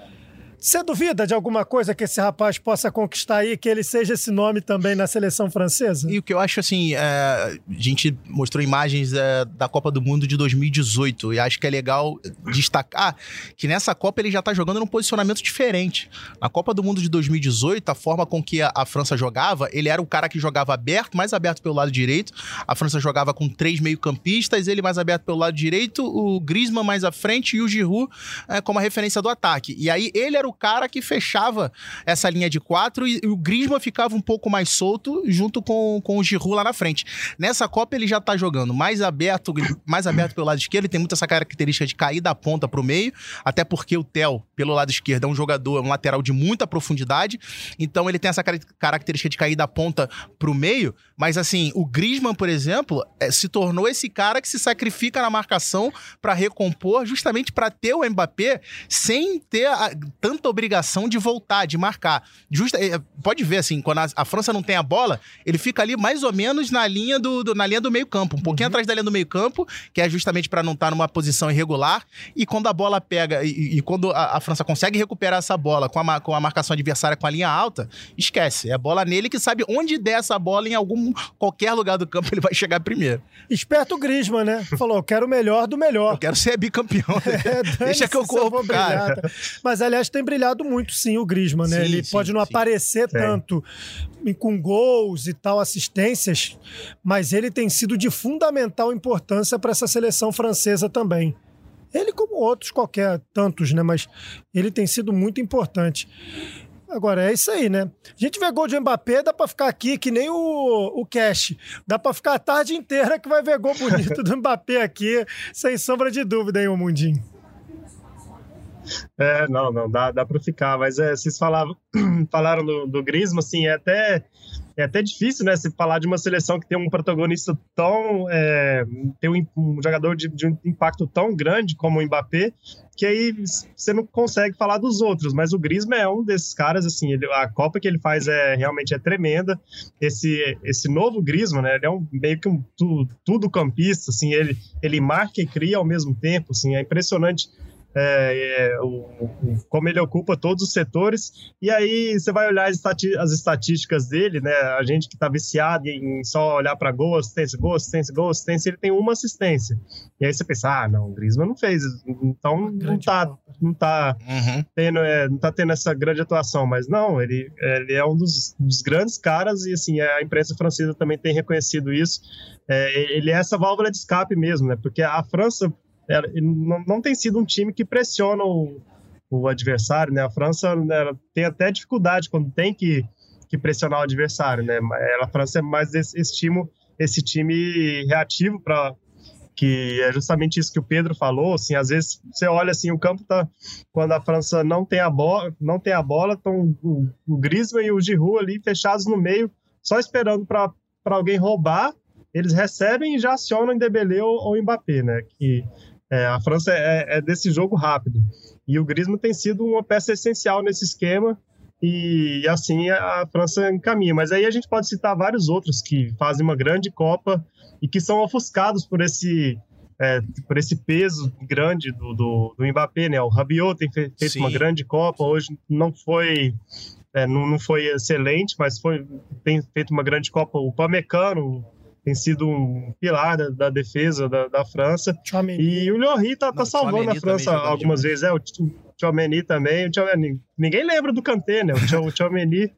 Você duvida de alguma coisa que esse rapaz possa conquistar aí, que ele seja esse nome também na seleção francesa? E o que eu acho, assim, é, a gente mostrou imagens é, da Copa do Mundo de dois mil e dezoito, e acho que é legal destacar que nessa Copa ele já tá jogando num posicionamento diferente. Na Copa do Mundo de dois mil e dezoito, a forma com que a, a França jogava, ele era o cara que jogava aberto, mais aberto pelo lado direito, a França jogava com três meio-campistas, ele mais aberto pelo lado direito, o Griezmann mais à frente e o Giroud é, como a referência do ataque. E aí ele era o cara que fechava essa linha de quatro e, e o Griezmann ficava um pouco mais solto junto com, com o Giroud lá na frente. Nessa Copa ele já tá jogando mais aberto, mais aberto pelo lado esquerdo, ele tem muito essa característica de cair da ponta pro meio, até porque o Theo, pelo lado esquerdo, é um jogador, um lateral de muita profundidade, então ele tem essa car- característica de cair da ponta pro meio, mas assim, o Griezmann, por exemplo, é, se tornou esse cara que se sacrifica na marcação para recompor, justamente para ter o Mbappé sem ter a, tanta obrigação de voltar, de marcar. Justa, pode ver, assim, quando a, a França não tem a bola, ele fica ali mais ou menos na linha do, do, na linha do meio campo, um pouquinho uhum. atrás da linha do meio campo, que é justamente para não estar numa posição irregular, e quando a bola pega, e, e quando a, a França consegue recuperar essa bola com a, com a marcação adversária com a linha alta, esquece, é a bola nele que sabe onde der essa bola, em algum, qualquer lugar do campo ele vai chegar primeiro. Esperto o Griezmann, né? Falou, eu quero o melhor do melhor. Eu quero ser bicampeão. É, deixa que eu corro, cara. Brilhar, mas, aliás, tem brilhado muito, sim, o Griezmann, né? Sim, ele sim, pode não sim. aparecer sim. tanto com gols e tal, assistências, mas ele tem sido de fundamental importância para essa seleção francesa também. Ele, como outros qualquer, tantos, né? Mas ele tem sido muito importante. Agora, é isso aí, né? A gente vê gol de Mbappé, dá pra ficar aqui que nem o, o Cash. Dá pra ficar a tarde inteira que vai ver gol bonito do Mbappé aqui, sem sombra de dúvida, hein, ô Mundinho? É, não, não, dá, dá pra ficar, mas é, vocês falavam, falaram do, do Griezmann, assim, é até, é até difícil, né, se falar de uma seleção que tem um protagonista tão, é, tem um, um jogador de, de um impacto tão grande como o Mbappé, que aí você não consegue falar dos outros, mas o Griezmann é um desses caras, assim, ele, a Copa que ele faz é, realmente é tremenda, esse, esse novo Griezmann, né, ele é um, meio que um tu, tudo campista, assim, ele, ele marca e cria ao mesmo tempo, assim, é impressionante é, é, o, o, como ele ocupa todos os setores, e aí você vai olhar as, estati as estatísticas dele, né? A gente que está viciado em só olhar para gol, assistência, gol, assistência, gol, assistência, ele tem uma assistência. E aí você pensa, ah, não, o Griezmann não fez, então não tá, não tá, uhum. tendo, é, não tá tendo essa grande atuação, mas não, ele, ele é um dos, dos grandes caras, e assim, a imprensa francesa também tem reconhecido isso. É, ele é essa válvula de escape mesmo, né? Porque a França ela, não, não tem sido um time que pressiona o, o adversário, né? A França ela tem até dificuldade quando tem que, que pressionar o adversário, né? A França é mais esse, esse, time, esse time reativo, para que é justamente isso que o Pedro falou. Assim, às vezes você olha assim, o campo tá, quando a França não tem a bola, não tem a bola, estão o, o Griezmann e o Giroud ali fechados no meio, só esperando para alguém roubar. Eles recebem e já acionam o Dembélé ou o Mbappé, né? Que é, a França é, é desse jogo rápido. E o Griezmann tem sido uma peça essencial nesse esquema, e, e assim a França encaminha. Mas aí a gente pode citar vários outros que fazem uma grande Copa e que são ofuscados por esse, é, por esse peso grande do, do, do Mbappé, né? O Rabiot tem fe feito Sim. uma grande Copa, hoje não foi... É, não, não foi excelente, mas foi, tem feito uma grande Copa. O Upamecano tem sido um pilar da, da defesa da, da França. Tchouameni. E o Lloris tá, tá salvando a França algumas vezes. É, o Tchouameni também. O Tchouameni. Ninguém lembra do Kanté, né? O Tchouameni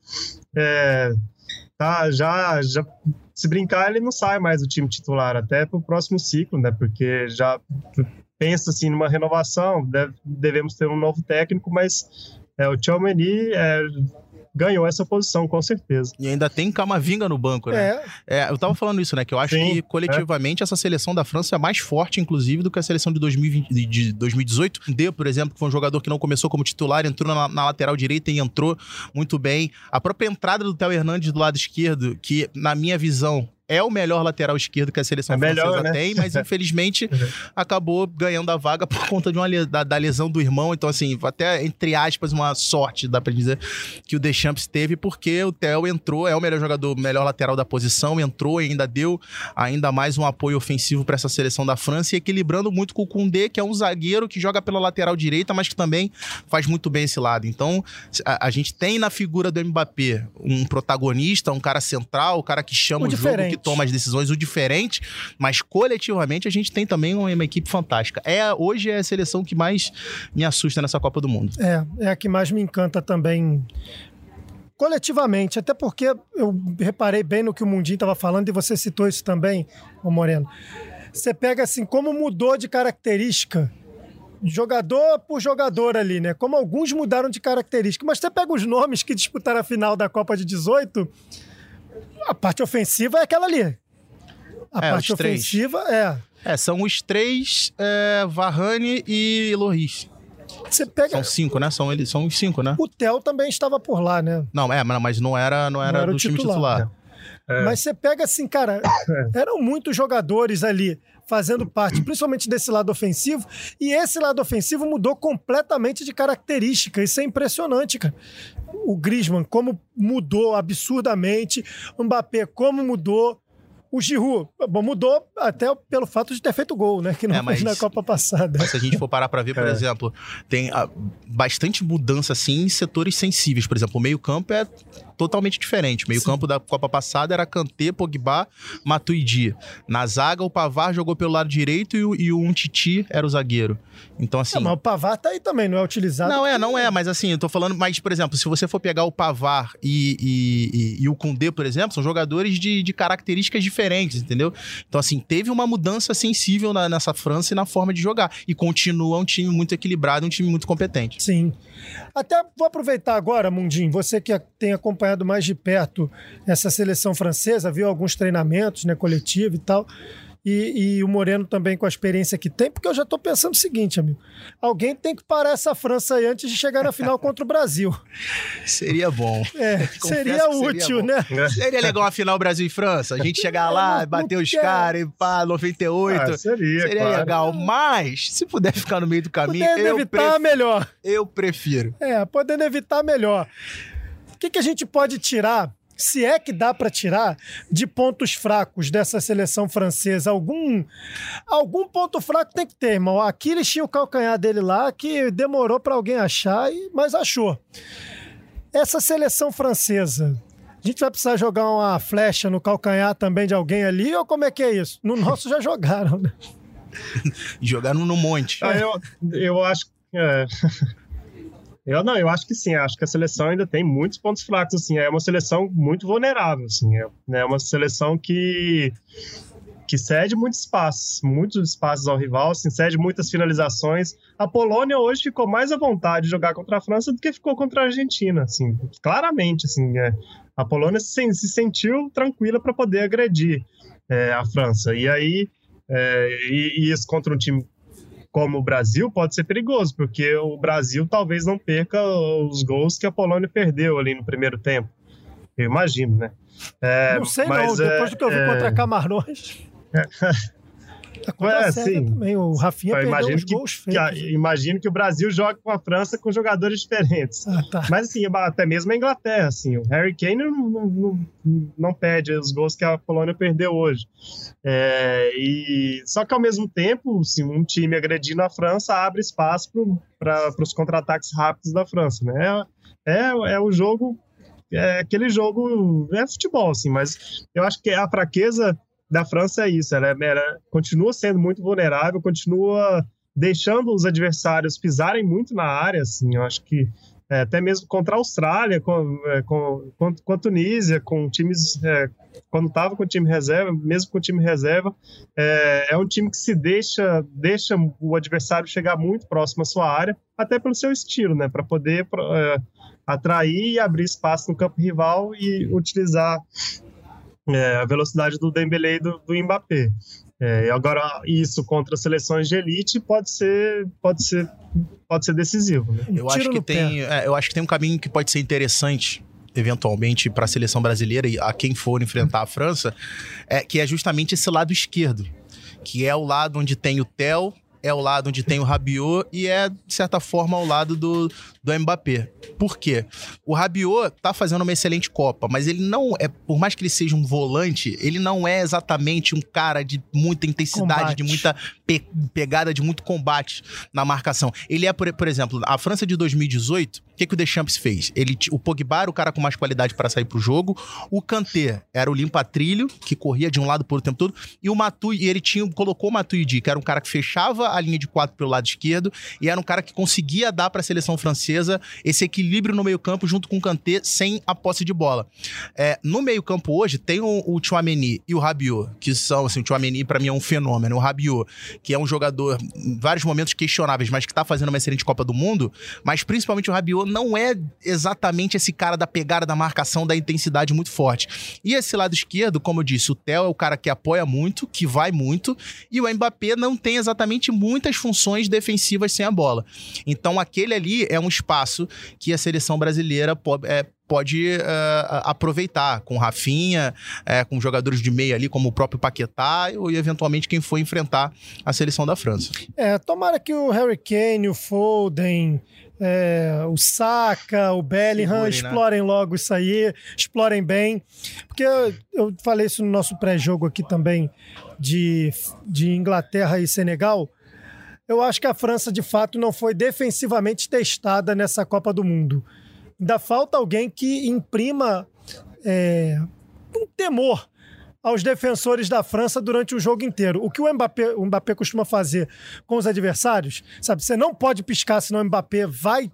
é, tá, já, já, se brincar, ele não sai mais do time titular até pro próximo ciclo, né? Porque já pensa assim numa renovação, deve, devemos ter um novo técnico, mas é, o Tchouameni é, ganhou essa posição, com certeza. E ainda tem Camavinga no banco, né? É. É, eu tava falando isso, né? Que eu acho Sim, que, coletivamente, é. essa seleção da França é mais forte, inclusive, do que a seleção de, dois mil e vinte, de dois mil e dezoito. D, por exemplo, que foi um jogador que não começou como titular, entrou na, na lateral direita e entrou muito bem. A própria entrada do Theo Hernandes do lado esquerdo, que, na minha visão, é o melhor lateral esquerdo que a seleção é francesa melhor, né? tem, mas infelizmente uhum. acabou ganhando a vaga por conta de uma, da, da lesão do irmão. Então, assim, até entre aspas, uma sorte, dá pra dizer, que o Deschamps teve, porque o Theo entrou, é o melhor jogador, melhor lateral da posição, entrou e ainda deu ainda mais um apoio ofensivo para essa seleção da França, e equilibrando muito com o Koundé, que é um zagueiro que joga pela lateral direita, mas que também faz muito bem esse lado. Então, a, a gente tem na figura do Mbappé um protagonista, um cara central, um cara que chama o, o jogo, que toma as decisões, o diferente, mas coletivamente a gente tem também uma, uma equipe fantástica. É, hoje é a seleção que mais me assusta nessa Copa do Mundo. É, é a que mais me encanta também coletivamente, até porque eu reparei bem no que o Mundinho estava falando e você citou isso também, ô Moreno. Você pega assim, como mudou de característica jogador por jogador ali, né? Como alguns mudaram de característica, mas você pega os nomes que disputaram a final da Copa de dezoito, a parte ofensiva é aquela ali. A é, parte ofensiva é... É, são os três, é, Varane e Lloris. Você pega... São cinco, né? São, eles, são os cinco, né? O Theo também estava por lá, né? Não, é, mas não era, não era, não era do titular. time titular. É. Mas você pega assim, cara, eram muitos jogadores ali fazendo parte, principalmente desse lado ofensivo, e esse lado ofensivo mudou completamente de característica. Isso é impressionante, cara. O Griezmann, como mudou absurdamente, o Mbappé, como mudou, o Giroud, bom, mudou até pelo fato de ter feito gol, né? Que não é, mas, fez na Copa passada. Mas se a gente for parar pra ver, por é. exemplo, tem a, bastante mudança, assim, em setores sensíveis. Por exemplo, o meio-campo é totalmente diferente. O meio-campo da Copa passada era Kanté, Pogba, Matuidi. Na zaga, o Pavard jogou pelo lado direito e o, e o Umtiti era o zagueiro. Então, assim... Não, mas o Pavard tá aí também, não é utilizado? Não, é, não é. Mas, assim, eu tô falando... Mas, por exemplo, se você for pegar o Pavard e, e, e, e o Koundé, por exemplo, são jogadores de, de características diferentes, entendeu? Então, assim, teve uma mudança sensível na, nessa França e na forma de jogar. E continua um time muito equilibrado, um time muito competente. Sim. Até vou aproveitar agora, Mundinho, você que tem acompanhado mais de perto essa seleção francesa, viu alguns treinamentos, né, coletivo e tal, e, e o Moreno também com a experiência que tem, porque eu já tô pensando o seguinte, amigo, alguém tem que parar essa França aí antes de chegar na final contra o Brasil. Seria bom. É, seria útil, seria né? Seria legal uma final Brasil e França, a gente chegar lá, bater os caras e pá, noventa e oito. Ah, seria, seria claro. legal, mas se puder ficar no meio do caminho, podendo eu evitar, prefiro, melhor. Eu prefiro. É, podendo evitar, melhor. O que, que a gente pode tirar, se é que dá para tirar de pontos fracos dessa seleção francesa, algum, algum ponto fraco tem que ter, irmão. Aquiles tinha o calcanhar dele lá que demorou para alguém achar, mas achou. Essa seleção francesa, a gente vai precisar jogar uma flecha no calcanhar também de alguém ali, ou como é que é isso? No nosso já jogaram, né? Jogaram no monte. Ah, eu, eu acho que... É... Eu não, eu acho que sim, acho que a seleção ainda tem muitos pontos fracos, assim, é uma seleção muito vulnerável, assim, é, é uma seleção que, que cede muitos espaços, muitos espaços ao rival, assim, cede muitas finalizações. A Polônia hoje ficou mais à vontade de jogar contra a França do que ficou contra a Argentina, assim, claramente, assim, é, a Polônia se, se sentiu tranquila para poder agredir é, a França, e aí, é, e, e isso contra um time como o Brasil pode ser perigoso, porque o Brasil talvez não perca os gols que a Polônia perdeu ali no primeiro tempo. Eu imagino, né? É, não sei mas, não, depois é, do que eu vi é... contra Camarões... É, sim. Também. O Rafinha eu perdeu uns que, gols feitos. Que, imagino que o Brasil joga com a França com jogadores diferentes. Ah, tá. Mas assim, até mesmo a Inglaterra, assim, o Harry Kane não, não, não, não perde os gols que a Polônia perdeu hoje. É, e, só que ao mesmo tempo, assim, um time agredindo a França abre espaço para os contra-ataques rápidos da França, né? É, é, é o jogo, é aquele jogo, é futebol, assim, mas eu acho que a fraqueza da França é isso, ela, ela continua sendo muito vulnerável, continua deixando os adversários pisarem muito na área, assim, eu acho que é, até mesmo contra a Austrália, com, é, com, com, com a Tunísia, com times, é, quando estava com o time reserva, mesmo com o time reserva, é, é um time que se deixa, deixa o adversário chegar muito próximo à sua área, até pelo seu estilo, né, para poder é, atrair e abrir espaço no campo rival e utilizar É, a velocidade do Dembélé e do, do Mbappé. É, agora, isso contra seleções de elite pode ser, pode ser, pode ser decisivo. Né? Eu, acho que tem, é, eu acho que tem um caminho que pode ser interessante, eventualmente, para a seleção brasileira e a quem for enfrentar a França, é, que é justamente esse lado esquerdo, que é o lado onde tem o Theo, é o lado onde tem o Rabiot e é, de certa forma, ao lado do, do Mbappé. Por quê? O Rabiot tá fazendo uma excelente Copa, mas ele não é, por mais que ele seja um volante, ele não é exatamente um cara de muita intensidade, combate. de muita pe- pegada, de muito combate na marcação. Ele é, por, por exemplo, a França de dois mil e dezoito, o que, que o Deschamps fez? Ele, o Pogba era o cara com mais qualidade para sair pro jogo, o Kanté era o limpa-trilho, que corria de um lado pro outro o tempo todo, e o Matuidi, ele tinha, colocou o Matuidi, que era um cara que fechava a linha de quatro pelo lado esquerdo, e era um cara que conseguia dar para a seleção francesa esse equilíbrio no meio-campo junto com o Kanté sem a posse de bola. É, no meio-campo hoje tem o, o Tchouaméni e o Rabiot, que são, assim, o Tchouaméni para mim é um fenômeno, o Rabiot, que é um jogador em vários momentos questionáveis, mas que tá fazendo uma excelente Copa do Mundo, mas principalmente o Rabiot não é exatamente esse cara da pegada, da marcação, da intensidade muito forte. E esse lado esquerdo, como eu disse, o Theo é o cara que apoia muito, que vai muito, e o Mbappé não tem exatamente muitas funções defensivas sem a bola. Então aquele ali é um espaço que a seleção brasileira pode, é, pode uh, aproveitar, com Rafinha, é, com jogadores de meia ali, como o próprio Paquetá, e eventualmente quem for enfrentar a seleção da França. É, tomara que o Harry Kane, o Foden, é, o Saka, o Bellingham Segure, explorem né? logo isso aí, explorem bem, porque eu, eu falei isso no nosso pré-jogo aqui também, de, de Inglaterra e Senegal. Eu acho que a França, de fato, não foi defensivamente testada nessa Copa do Mundo. Ainda falta alguém que imprima é, um temor aos defensores da França durante o jogo inteiro. O que o Mbappé, o Mbappé costuma fazer com os adversários, sabe? Você não pode piscar, senão o Mbappé vai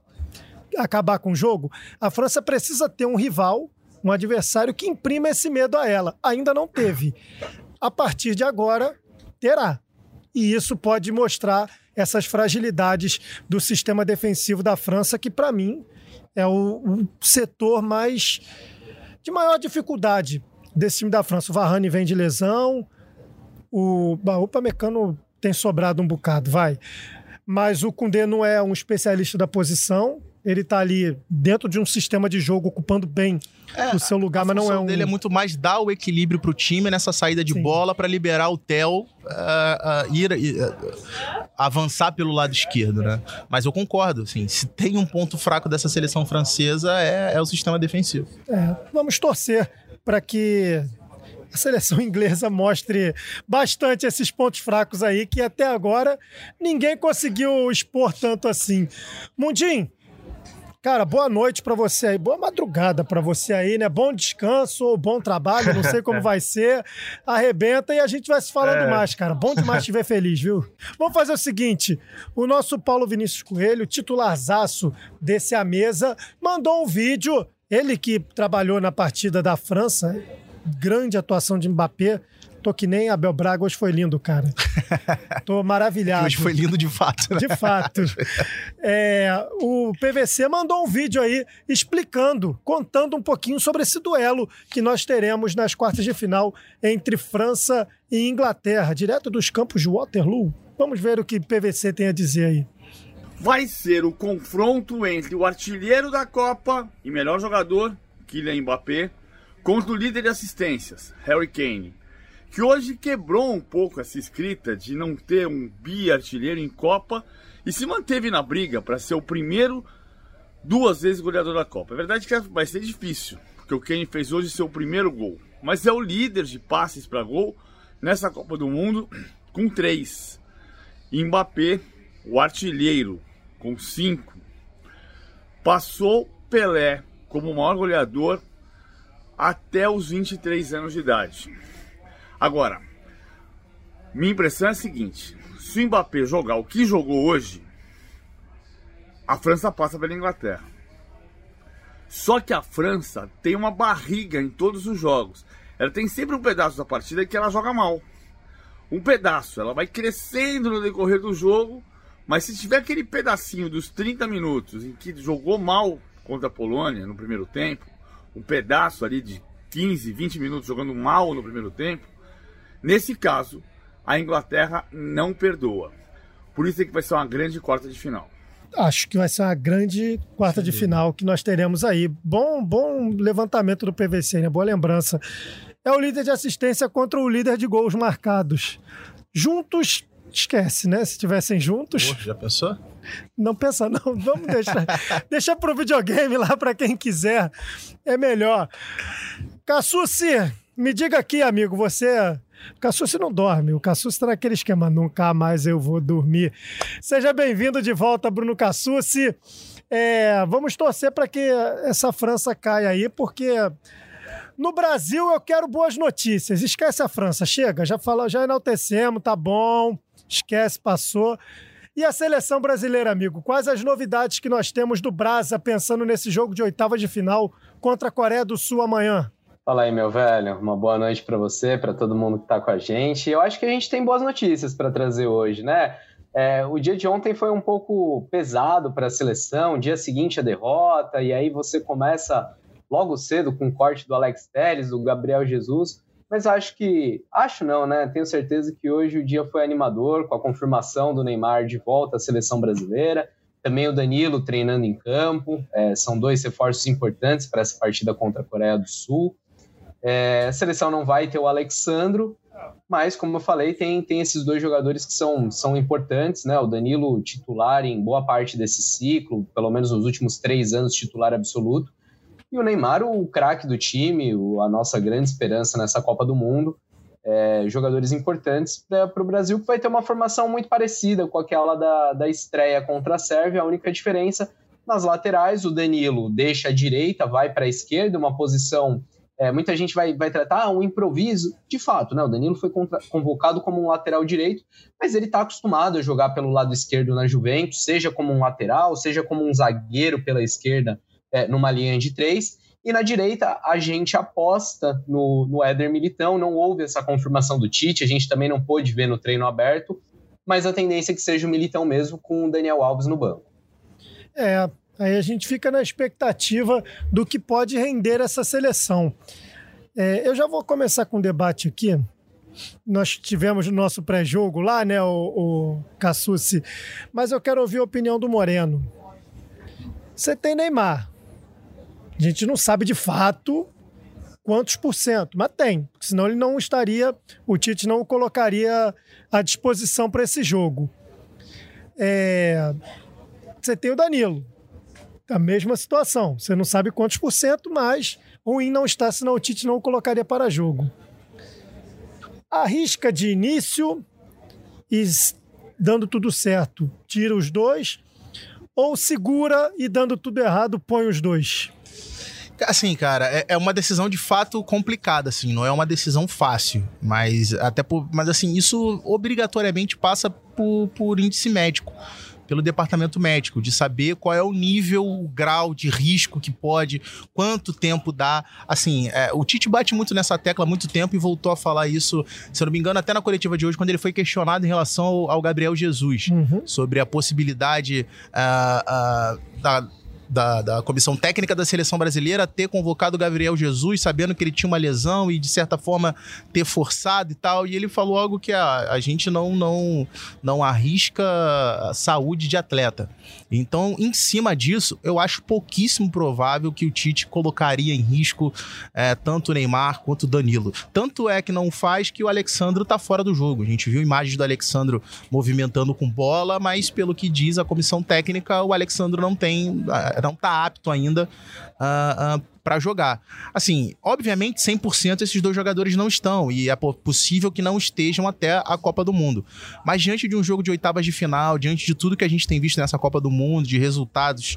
acabar com o jogo. A França precisa ter um rival, um adversário que imprima esse medo a ela. Ainda não teve. A partir de agora, terá. E isso pode mostrar essas fragilidades do sistema defensivo da França, que, para mim, é o, o setor mais de maior dificuldade desse time da França. O Varane vem de lesão, o, o Upamecano tem sobrado um bocado, vai. Mas o Koundé não é um especialista da posição, ele tá ali dentro de um sistema de jogo, ocupando bem é, o seu lugar, mas não é um... dele é muito mais dar o equilíbrio pro time nessa saída de Sim. bola para liberar o Theo uh, uh, ir uh, avançar pelo lado esquerdo, né? Mas eu concordo, assim, se tem um ponto fraco dessa seleção francesa é, é o sistema defensivo. É, vamos torcer para que a seleção inglesa mostre bastante esses pontos fracos aí, que até agora ninguém conseguiu expor tanto assim. Mundinho, cara, boa noite pra você aí, boa madrugada pra você aí, né? Bom descanso ou bom trabalho, não sei como vai ser. Arrebenta e a gente vai se falando é. mais, cara. Bom demais te ver feliz, viu? Vamos fazer o seguinte, o nosso Paulo Vinícius Coelho, titularzaço desse A Mesa, mandou um vídeo, ele que trabalhou na partida da França, grande atuação de Mbappé. Tô que nem Abel Braga, hoje foi lindo, cara. Tô maravilhado. Hoje foi lindo de fato, né? De fato. É, o P V C mandou um vídeo aí explicando, contando um pouquinho sobre esse duelo que nós teremos nas quartas de final entre França e Inglaterra, direto dos campos de Waterloo. Vamos ver o que o P V C tem a dizer aí. Vai ser o confronto entre o artilheiro da Copa e melhor jogador, Kylian Mbappé, contra o líder de assistências, Harry Kane, que hoje quebrou um pouco essa escrita de não ter um bi-artilheiro em Copa e se manteve na briga para ser o primeiro duas vezes goleador da Copa. É verdade que vai ser difícil, porque o Kane fez hoje seu primeiro gol, mas é o líder de passes para gol nessa Copa do Mundo com três. E Mbappé, o artilheiro, com cinco, passou Pelé como o maior goleador até os vinte e três anos de idade. Agora, minha impressão é a seguinte, se o Mbappé jogar o que jogou hoje, a França passa pela Inglaterra. Só que a França tem uma barriga em todos os jogos. Ela tem sempre um pedaço da partida que ela joga mal. Um pedaço, ela vai crescendo no decorrer do jogo, mas se tiver aquele pedacinho dos trinta minutos em que jogou mal contra a Polônia no primeiro tempo, um pedaço ali de quinze, vinte minutos jogando mal no primeiro tempo, nesse caso, a Inglaterra não perdoa. Por isso é que vai ser uma grande quarta de final. Acho que vai ser uma grande quarta Sim. de final que nós teremos aí. Bom, bom levantamento do P V C, né? Boa lembrança. É o líder de assistência contra o líder de gols marcados. Juntos, esquece, né? Se estivessem juntos... Pô, já pensou? Não pensa não, vamos deixar, deixar pro videogame lá para quem quiser, é melhor. Cassucci, me diga aqui, amigo, você... Cassucci não dorme, o Cassucci tá naquele esquema, nunca mais eu vou dormir. Seja bem-vindo de volta, Bruno Cassucci. É, vamos torcer para que essa França caia aí, porque no Brasil eu quero boas notícias. Esquece a França, chega, já, fala, já enaltecemos, tá bom, esquece, passou. E a seleção brasileira, amigo? Quais as novidades que nós temos do Brasa pensando nesse jogo de oitava de final contra a Coreia do Sul amanhã? Fala aí, meu velho. Uma boa noite para você, para todo mundo que tá com a gente. Eu acho que a gente tem boas notícias para trazer hoje, né? É, o dia de ontem foi um pouco pesado para a seleção, dia seguinte a derrota, e aí você começa logo cedo com o corte do Alex Telles, do Gabriel Jesus. Mas acho que... Acho não, né? Tenho certeza que hoje o dia foi animador, com a confirmação do Neymar de volta à seleção brasileira. Também o Danilo treinando em campo. É, são dois reforços importantes para essa partida contra a Coreia do Sul. É, a seleção não vai ter o Alexandro, mas, como eu falei, tem, tem esses dois jogadores que são, são importantes, né? O Danilo titular em boa parte desse ciclo, pelo menos nos últimos três anos titular absoluto. E o Neymar, o craque do time, o, a nossa grande esperança nessa Copa do Mundo. É, jogadores importantes para o Brasil, que vai ter uma formação muito parecida com aquela da, da estreia contra a Sérvia. A única diferença, nas laterais, o Danilo deixa a direita, vai para a esquerda, uma posição... É, muita gente vai, vai tratar ah, um improviso. De fato, né? O Danilo foi contra, convocado como um lateral direito, mas ele está acostumado a jogar pelo lado esquerdo na Juventus, seja como um lateral, seja como um zagueiro pela esquerda, É, numa linha de três, e na direita a gente aposta no, no Éder Militão. Não houve essa confirmação do Tite, a gente também não pôde ver no treino aberto, mas a tendência é que seja o Militão mesmo, com o Daniel Alves no banco. É, aí a gente fica na expectativa do que pode render essa seleção. É, eu já vou começar com um debate aqui. Nós tivemos no nosso pré-jogo lá, né, o, o Cassucci, mas eu quero ouvir a opinião do Moreno. Você tem Neymar. A gente não sabe de fato quantos por cento, mas tem. Senão ele não estaria, o Tite não o colocaria à disposição para esse jogo. É, você tem o Danilo. A mesma situação. Você não sabe quantos por cento, mas ruim não está, senão o Tite não o colocaria para jogo. Arrisca de início e, dando tudo certo, tira os dois, ou segura e, dando tudo errado, põe os dois? Assim, cara, é, é uma decisão de fato complicada, assim, não é uma decisão fácil, mas até por, mas assim, isso obrigatoriamente passa por, por índice médico, pelo departamento médico, de saber qual é o nível, o grau de risco que pode, quanto tempo dá. Assim, é, o Tite bate muito nessa tecla há muito tempo e voltou a falar isso, se eu não me engano, até na coletiva de hoje, quando ele foi questionado em relação ao, ao Gabriel Jesus, uhum. sobre a possibilidade uh, uh, da... Da, da comissão técnica da seleção brasileira ter convocado o Gabriel Jesus, sabendo que ele tinha uma lesão e, de certa forma, ter forçado e tal. E ele falou algo que a, a gente não, não, não arrisca a saúde de atleta. Então, em cima disso, eu acho pouquíssimo provável que o Tite colocaria em risco é, tanto o Neymar quanto o Danilo. Tanto é que não faz que o Alexandro tá fora do jogo. A gente viu imagens do Alexandro movimentando com bola, mas, pelo que diz a comissão técnica, o Alexandro não tem... não está apto ainda uh, uh, para jogar. Assim, obviamente cem por cento esses dois jogadores não estão e é possível que não estejam até a Copa do Mundo. Mas diante de um jogo de oitavas de final, diante de tudo que a gente tem visto nessa Copa do Mundo, de resultados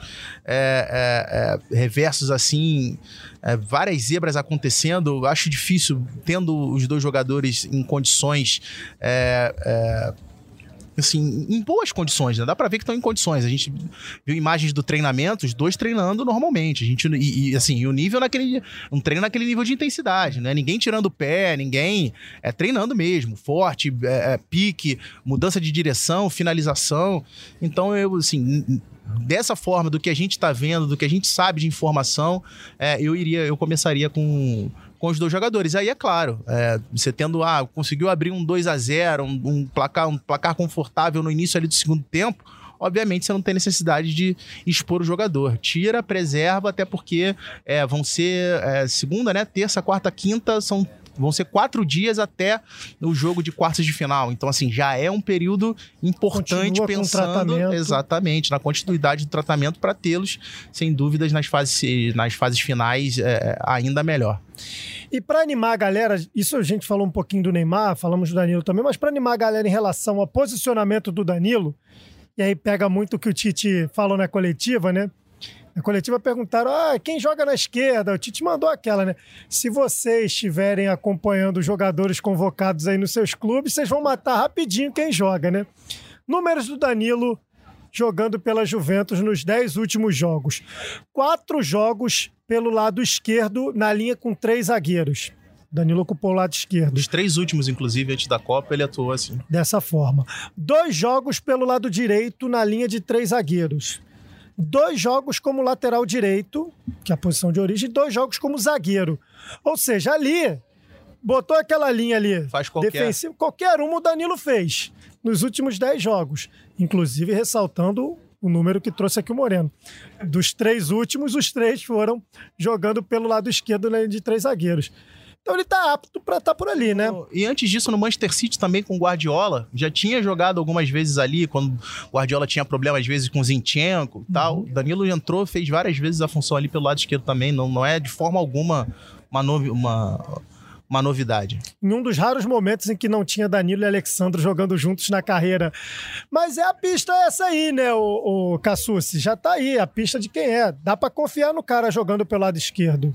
é, é, é, reversos assim, é, várias zebras acontecendo, acho difícil, tendo os dois jogadores em condições... É, é, assim, em boas condições, né? Dá pra ver que estão em condições. A gente viu imagens do treinamento, os dois treinando normalmente. A gente, e, e assim, o nível naquele... Um treino naquele nível de intensidade, né? Ninguém tirando o pé, ninguém... É treinando mesmo, forte, é, é, pique, mudança de direção, finalização. Então, eu, assim... Dessa forma, do que a gente tá vendo, do que a gente sabe de informação, é, eu iria, eu começaria com... com os dois jogadores. Aí, é claro, é, você tendo, ah, conseguiu abrir um dois a zero, um, um, placar, um placar confortável no início ali do segundo tempo, obviamente você não tem necessidade de expor o jogador. Tira, preserva, até porque é, vão ser é, segunda, né, terça, quarta, quinta, são vão ser quatro dias até o jogo de quartas de final. Então, assim, já é um período importante. Continua pensando exatamente na continuidade do tratamento para tê-los, sem dúvidas, nas fases, nas fases finais é, ainda melhor. E para animar a galera, isso a gente falou um pouquinho do Neymar, falamos do Danilo também, mas para animar a galera em relação ao posicionamento do Danilo, e aí pega muito o que o Tite falou na coletiva, né? Na coletiva perguntaram, ah, quem joga na esquerda? O Tite mandou aquela, né? Se vocês estiverem acompanhando os jogadores convocados aí nos seus clubes, vocês vão matar rapidinho quem joga, né? Números do Danilo jogando pela Juventus nos dez últimos jogos. Quatro jogos pelo lado esquerdo, na linha com três zagueiros. Danilo ocupou o lado esquerdo. Os três últimos, inclusive, antes da Copa, ele atuou assim. Dessa forma. Dois jogos pelo lado direito, na linha de três zagueiros. Dois jogos como lateral direito, que é a posição de origem, e dois jogos como zagueiro. Ou seja, ali, botou aquela linha ali, faz qualquer. defensiva, qualquer uma o Danilo fez nos últimos dez jogos. Inclusive ressaltando o número que trouxe aqui o Moreno. Dos três últimos, os três foram jogando pelo lado esquerdo na linha de três zagueiros. Então ele tá apto pra estar por ali, né? E antes disso, no Manchester City também com o Guardiola, já tinha jogado algumas vezes ali, quando o Guardiola tinha problema às vezes com o Zinchenko e tal. Uhum. Danilo entrou, fez várias vezes a função ali pelo lado esquerdo também, não, não é de forma alguma uma, novi, uma, uma novidade. Em um dos raros momentos em que não tinha Danilo e Alexandro jogando juntos na carreira. Mas é a pista essa aí, né, o, o Cassucci? Já tá aí, a pista de quem é. Dá pra confiar no cara jogando pelo lado esquerdo.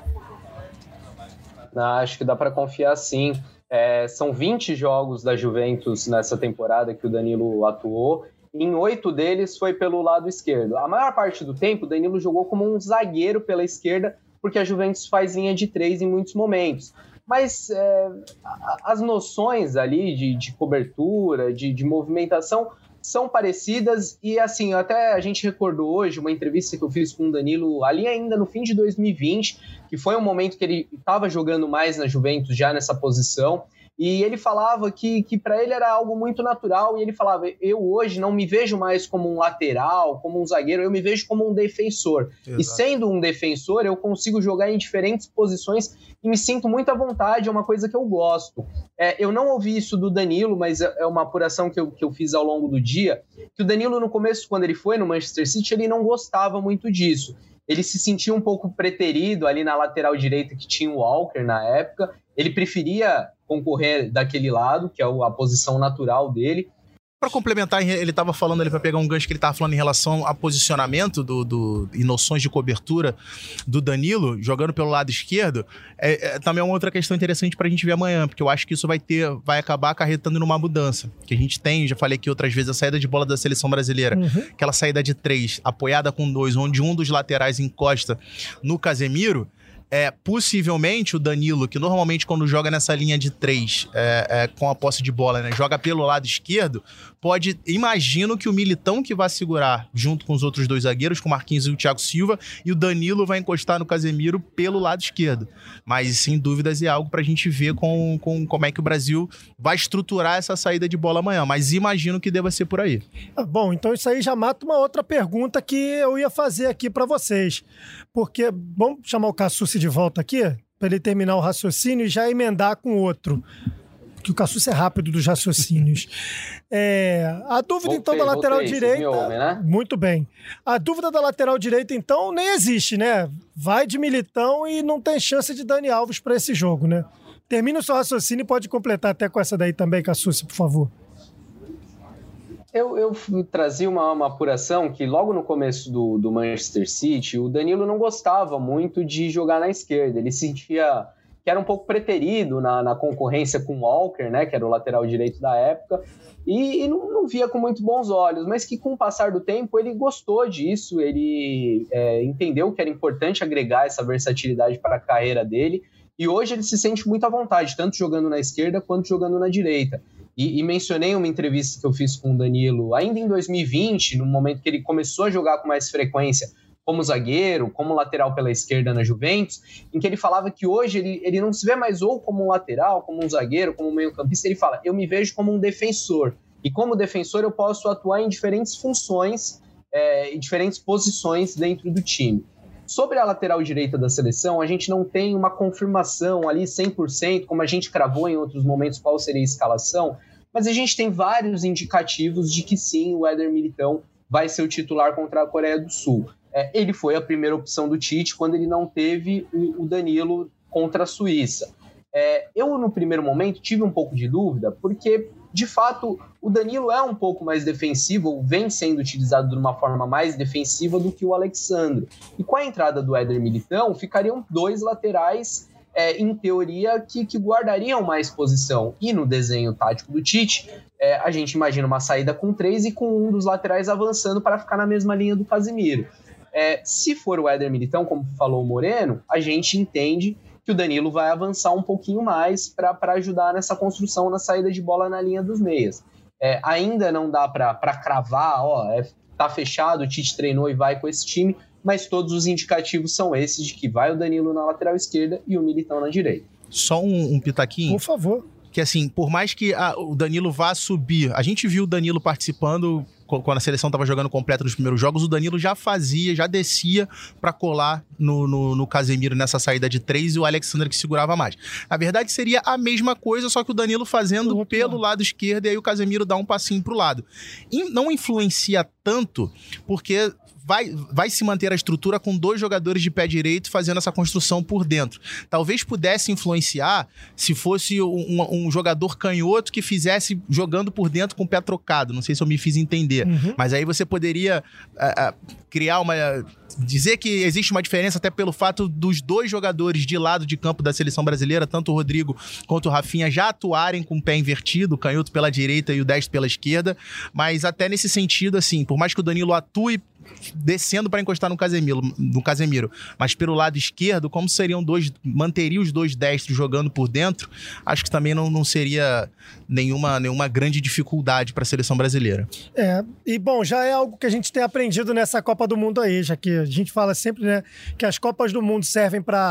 Acho que dá para confiar sim. É, são vinte jogos da Juventus nessa temporada que o Danilo atuou. Em oito deles foi pelo lado esquerdo. A maior parte do tempo, o Danilo jogou como um zagueiro pela esquerda, porque a Juventus faz linha de três em muitos momentos. Mas é, as noções ali de, de cobertura, de, de movimentação, são parecidas. E assim, até a gente recordou hoje uma entrevista que eu fiz com o Danilo ali ainda no fim de dois mil e vinte, que foi um momento que ele estava jogando mais na Juventus já nessa posição, E ele falava que, que para ele era algo muito natural, e ele falava, eu hoje não me vejo mais como um lateral, como um zagueiro, eu me vejo como um defensor. Exato. E sendo um defensor, eu consigo jogar em diferentes posições e me sinto muito à vontade, é uma coisa que eu gosto. É, eu não ouvi isso do Danilo, mas é uma apuração que eu, que eu fiz ao longo do dia, que o Danilo no começo, quando ele foi no Manchester City, ele não gostava muito disso. Ele se sentia um pouco preterido ali na lateral direita que tinha o Walker na época, ele preferia concorrer daquele lado, que é a posição natural dele. Para complementar, ele estava falando ali, para pegar um gancho que ele estava falando em relação ao posicionamento do, do, e noções de cobertura do Danilo, jogando pelo lado esquerdo, é, é também é uma outra questão interessante para a gente ver amanhã, porque eu acho que isso vai ter, vai acabar acarretando numa mudança. Que a gente tem, já falei aqui outras vezes, a saída de bola da seleção brasileira, uhum. aquela saída de três, apoiada com dois, onde um dos laterais encosta no Casemiro. É, possivelmente o Danilo, que normalmente quando joga nessa linha de três, é, é, com a posse de bola, né, joga pelo lado esquerdo, pode, imagino que o Militão que vai segurar junto com os outros dois zagueiros, com o Marquinhos e o Thiago Silva, e o Danilo vai encostar no Casemiro pelo lado esquerdo. Mas, sem dúvidas, é algo pra gente ver com, com como é que o Brasil vai estruturar essa saída de bola amanhã, mas imagino que deva ser por aí. Bom, então isso aí já mata uma outra pergunta que eu ia fazer aqui pra vocês, porque, vamos chamar o Cassucci de volta aqui, para ele terminar o raciocínio e já emendar com outro. Porque o Cassucci é rápido dos raciocínios. É, a dúvida, voltei, então, da lateral voltei, direita... Ouvem, né? Muito bem. A dúvida da lateral direita, então, nem existe, né? Vai de Militão e não tem chance de Dani Alves para esse jogo, né? Termina o seu raciocínio e pode completar até com essa daí também, Cassucci, por favor. Eu, eu trazia uma, uma apuração que logo no começo do, do Manchester City, o Danilo não gostava muito de jogar na esquerda. Ele sentia que era um pouco preterido na, na concorrência com o Walker, né, que era o lateral direito da época, e, e não, não via com muito bons olhos, mas que com o passar do tempo ele gostou disso, ele é, entendeu que era importante agregar essa versatilidade para a carreira dele, e hoje ele se sente muito à vontade, tanto jogando na esquerda quanto jogando na direita. E, e mencionei uma entrevista que eu fiz com o Danilo ainda em dois mil e vinte, no momento que ele começou a jogar com mais frequência como zagueiro, como lateral pela esquerda na Juventus, em que ele falava que hoje ele, ele não se vê mais ou como um lateral, como um zagueiro, como um meio-campista, ele fala, eu me vejo como um defensor, e como defensor eu posso atuar em diferentes funções, é, em diferentes posições dentro do time. Sobre a lateral direita da seleção, a gente não tem uma confirmação ali cem por cento, como a gente cravou em outros momentos qual seria a escalação, mas a gente tem vários indicativos de que sim, o Éder Militão vai ser o titular contra a Coreia do Sul. É, ele foi a primeira opção do Tite quando ele não teve o, o Danilo contra a Suíça. É, eu, no primeiro momento, tive um pouco de dúvida, porque, de fato, o Danilo é um pouco mais defensivo, vem sendo utilizado de uma forma mais defensiva do que o Alexandre. E com a entrada do Éder Militão, ficariam dois laterais, é, em teoria, que, que guardariam mais posição. E no desenho tático do Tite, é, a gente imagina uma saída com três e com um dos laterais avançando para ficar na mesma linha do Casemiro. É, se for o Éder Militão, como falou o Moreno, a gente entende que o Danilo vai avançar um pouquinho mais para ajudar nessa construção, na saída de bola na linha dos meias. É, ainda não dá para cravar, ó, é, tá fechado, o Tite treinou e vai com esse time, mas todos os indicativos são esses de que vai o Danilo na lateral esquerda e o Militão na direita. Só um, um pitaquinho? Por favor. Que assim, por mais que a, o Danilo vá subir, a gente viu o Danilo participando quando a seleção estava jogando completo nos primeiros jogos, o Danilo já fazia, já descia para colar no, no, no Casemiro nessa saída de três e o Alexandre que segurava mais. Na verdade, seria a mesma coisa, só que o Danilo fazendo uhum. pelo lado esquerdo e aí o Casemiro dá um passinho pro lado. E não influencia tanto, porque Vai, vai se manter a estrutura com dois jogadores de pé direito fazendo essa construção por dentro. Talvez pudesse influenciar se fosse um, um jogador canhoto que fizesse jogando por dentro com o pé trocado. Não sei se eu me fiz entender. Uhum. Mas aí você poderia uh, uh, criar uma... dizer que existe uma diferença até pelo fato dos dois jogadores de lado de campo da seleção brasileira, tanto o Rodrigo quanto o Rafinha, já atuarem com o pé invertido, o canhoto pela direita e o destro pela esquerda. Mas até nesse sentido, assim, por mais que o Danilo atue descendo para encostar no Casemiro, no Casemiro, mas pelo lado esquerdo, como seriam dois, manteria os dois destros jogando por dentro, acho que também não, não seria nenhuma, nenhuma grande dificuldade para a seleção brasileira. É, e bom, já é algo que a gente tem aprendido nessa Copa do Mundo aí, já que a gente fala sempre, né, que as Copas do Mundo servem para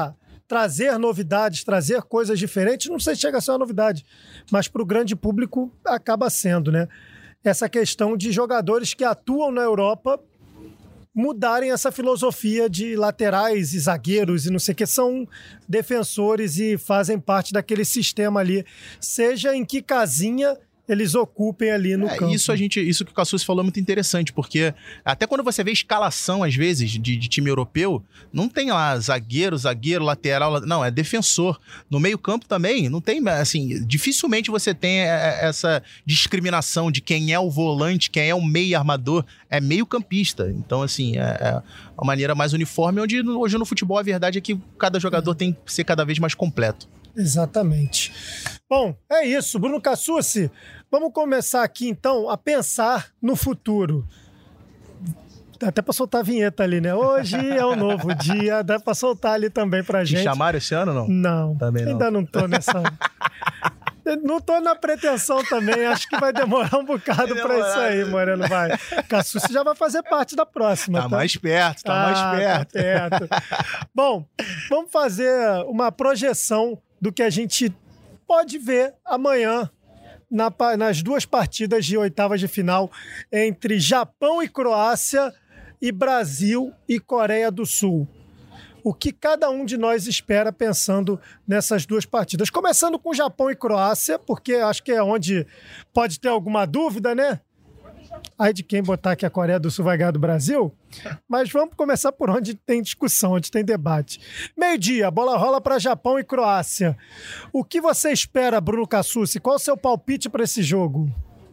trazer novidades, trazer coisas diferentes, não sei se chega a ser uma novidade, mas para o grande público acaba sendo, né? Essa questão de jogadores que atuam na Europa mudarem essa filosofia de laterais e zagueiros e não sei o que, são defensores e fazem parte daquele sistema ali, seja em que casinha eles ocupem ali no é, campo. Isso, a gente, isso que o Cassucci falou é muito interessante, porque até quando você vê escalação, às vezes, de, de time europeu, não tem lá zagueiro, zagueiro, lateral, não, é defensor. No meio campo também, não tem, assim, dificilmente você tem essa discriminação de quem é o volante, quem é o meio armador, é meio campista. Então, assim, é, é uma maneira mais uniforme, onde hoje no futebol a verdade é que cada jogador tem que ser cada vez mais completo. Exatamente. Bom, é isso. Bruno Cassucci, vamos começar aqui, então, a pensar no futuro. Dá até para soltar a vinheta ali, né? Hoje é um novo dia, dá para soltar ali também pra gente. Te chamaram esse ano ou não? Não, também não. Ainda não tô nessa... Não tô na pretensão também, acho que vai demorar um bocado para isso aí, Moreno, vai. Cassucci já vai fazer parte da próxima. Tá, tá? mais perto, tá ah, mais perto. Tá perto. Bom, vamos fazer uma projeção do que a gente pode ver amanhã na, nas duas partidas de oitavas de final entre Japão e Croácia e Brasil e Coreia do Sul. O que cada um de nós espera pensando nessas duas partidas. Começando com Japão e Croácia, porque acho que é onde pode ter alguma dúvida, né? Aí de quem botar que a Coreia do Sul vai ganhar do Brasil. Mas vamos começar por onde tem discussão, onde tem debate. Meio-dia, a bola rola para Japão e Croácia. O que você espera, Bruno Cassucci? Qual o seu palpite para esse jogo?